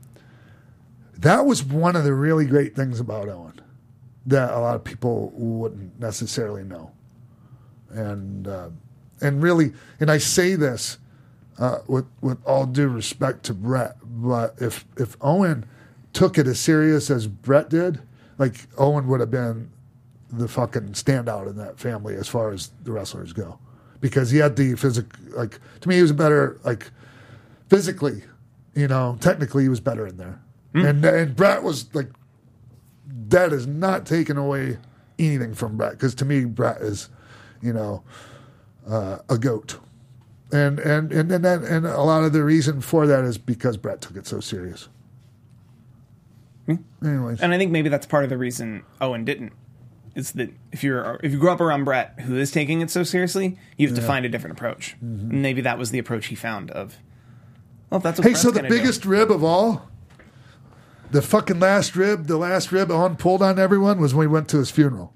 that was one of the really great things about Owen that a lot of people wouldn't necessarily know. And uh, and really, and I say this uh, with with all due respect to Brett, but if if Owen took it as serious as Brett did, like Owen would have been the fucking standout in that family as far as the wrestlers go, because he had the physic. Like to me, he was better. Like physically, you know, technically, he was better in there. Mm. And and Bret was like, that is not taking away anything from Bret, because to me, Bret is, you know, uh, a goat. And and and and, that, and a lot of the reason for that is because Bret took it so serious. Mm. Anyways, and I think maybe that's part of the reason Owen didn't. Is that if you're if you grew up around Bret, who is taking it so seriously, you have yeah. to find a different approach. Mm-hmm. And maybe that was the approach he found. Of, well, if that's what hey, Bret's so the gonna biggest do. rib of all, the fucking last rib, the last rib on pulled on everyone was when we went to his funeral.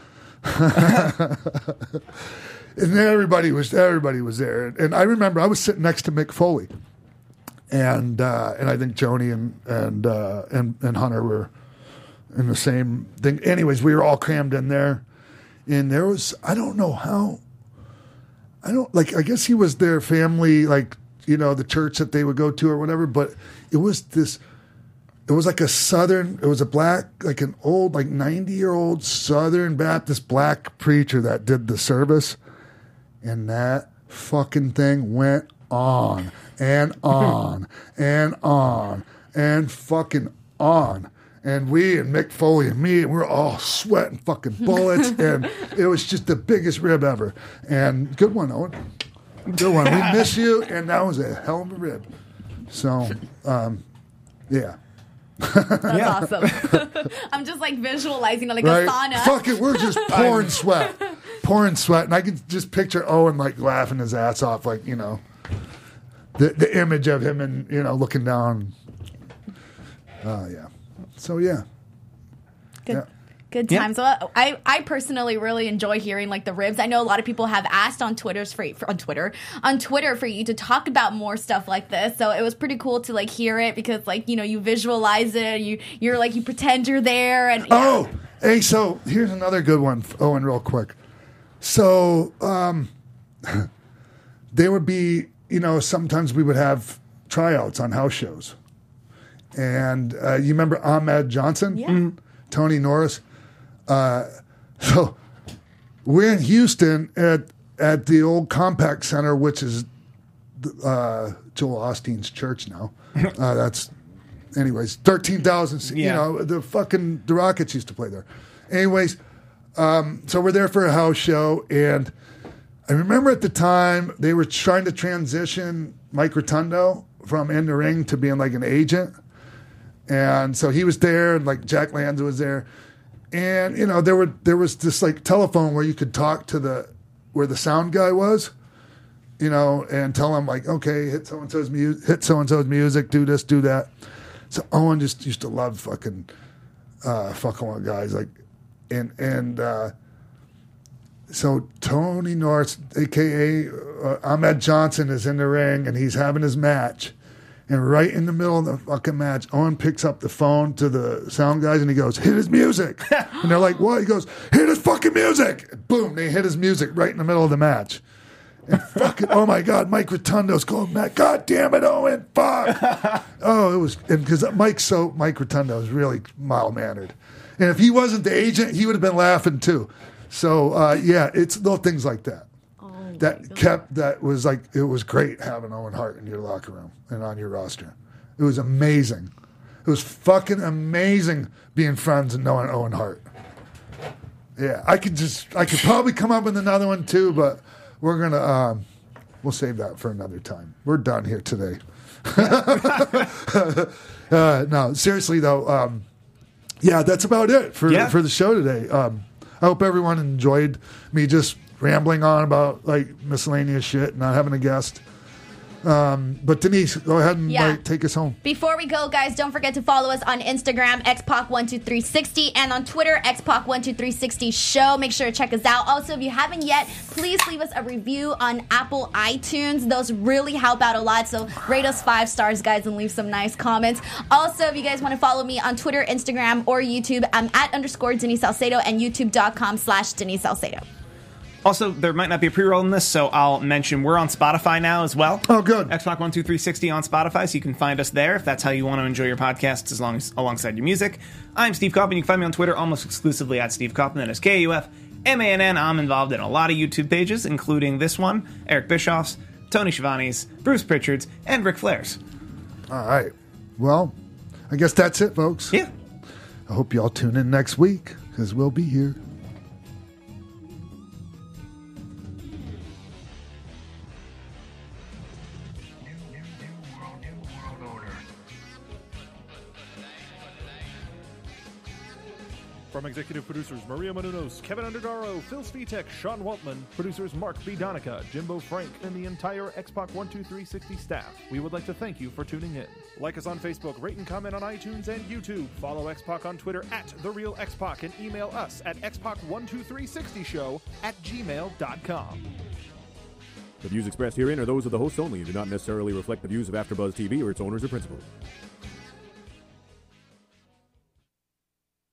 And everybody was everybody was there, and I remember I was sitting next to Mick Foley, and uh, and I think Joni and and, uh, and and Hunter were in the same thing. Anyways, we were all crammed in there, and there was I don't know how, I don't like I guess he was their family, like, you know, the church that they would go to or whatever, but it was this. It was like a Southern, it was a black, like an old, like ninety-year-old Southern Baptist black preacher that did the service. And that fucking thing went on and on and on and fucking on. And we and Mick Foley and me, and we were all sweating fucking bullets. And it was just the biggest rib ever. And good one, Owen. Good one. We miss you. And that was a hell of a rib. So, um, yeah. That's yeah. awesome. I'm just like visualizing like right? a sauna. Fuck it, we're just pouring sweat. Pouring sweat. And I can just picture Owen like laughing his ass off, like, you know, the the image of him and, you know, looking down. Oh, uh, yeah. So, yeah. Good. Yeah. Good times. Yeah. So I, I personally really enjoy hearing like the ribs. I know a lot of people have asked on Twitter's for, for on Twitter on Twitter for you to talk about more stuff like this. So it was pretty cool to like hear it, because like, you know, you visualize it and you you're like you pretend you're there. And yeah. Oh, hey, so here's another good one, Owen, real quick. So um, there would be, you know, sometimes we would have tryouts on house shows, and uh, you remember Ahmed Johnson, yeah. mm-hmm. Tony Norris. Uh, so we're in Houston at at the old Compaq Center, which is uh, Joel Osteen's church now. Uh, that's, anyways, thirteen thousand. Yeah. You know, the fucking the Rockets used to play there. Anyways, um, so we're there for a house show, and I remember at the time they were trying to transition Mike Rotundo from In the Ring to being like an agent, and so he was there, and like Jack Lanza was there. And, you know, there were there was this like telephone where you could talk to the where the sound guy was, you know, and tell him like, okay, hit so and so's music, hit so and so's music, do this, do that. So Owen just used to love fucking uh, fucking with guys like, and and uh, so Tony Norris, aka uh, Ahmed Johnson, is in the ring and he's having his match. And right in the middle of the fucking match, Owen picks up the phone to the sound guys and he goes, hit his music. And they're like, what? He goes, hit his fucking music. And boom, they hit his music right in the middle of the match. And fucking, oh my God, Mike Rotundo's going, Matt, God damn it, Owen, fuck. Oh, it was, and because Mike's so, Mike Rotundo is really mild mannered. And if he wasn't the agent, he would have been laughing too. So, uh, yeah, it's little things like that. That kept, that was like, it was great having Owen Hart in your locker room and on your roster. It was amazing. It was fucking amazing being friends and knowing Owen Hart. Yeah, I could just, I could probably come up with another one too, but we're going to, um, we'll save that for another time. We're done here today. uh, no, seriously though, um, yeah, that's about it for, yeah. for the show today. Um, I hope everyone enjoyed me just rambling on about like miscellaneous shit, not having a guest. Um, but Denise, go ahead and yeah. like, take us home. Before we go, guys, don't forget to follow us on Instagram, X Pac one two three six zero, and on Twitter, X Pac one two three six zero show. Make sure to check us out. Also, if you haven't yet, please leave us a review on Apple iTunes. Those really help out a lot. So rate us five stars, guys, and leave some nice comments. Also, if you guys want to follow me on Twitter, Instagram, or YouTube, I'm at underscore Denise Salcedo and youtube.com slash Denise Salcedo. Also, there might not be a pre-roll in this, so I'll mention we're on Spotify now as well. Oh, good. Xbox one two three sixty on Spotify, so you can find us there if that's how you want to enjoy your podcasts as long as alongside your music. I'm Steve Kaufman. You can find me on Twitter almost exclusively at Steve Kaufman. That is K U F M A N N. I'm involved in a lot of YouTube pages, including this one, Eric Bischoff's, Tony Schiavone's, Bruce Pritchard's, and Ric Flair's. All right. Well, I guess that's it, folks. Yeah. I hope y'all tune in next week, because we'll be here. From executive producers Maria Menounos, Kevin Undergaro, Phil Svitek, Sean Waltman, producers Mark B. Donica, Jimbo Frank, and the entire Xbox one two three sixty staff, we would like to thank you for tuning in. Like us on Facebook, rate and comment on iTunes and YouTube. Follow Xbox on Twitter at TheRealXbox and email us at X P O C one two three sixty show at gmail dot com. The views expressed herein are those of the hosts only and do not necessarily reflect the views of AfterBuzz T V or its owners or principals.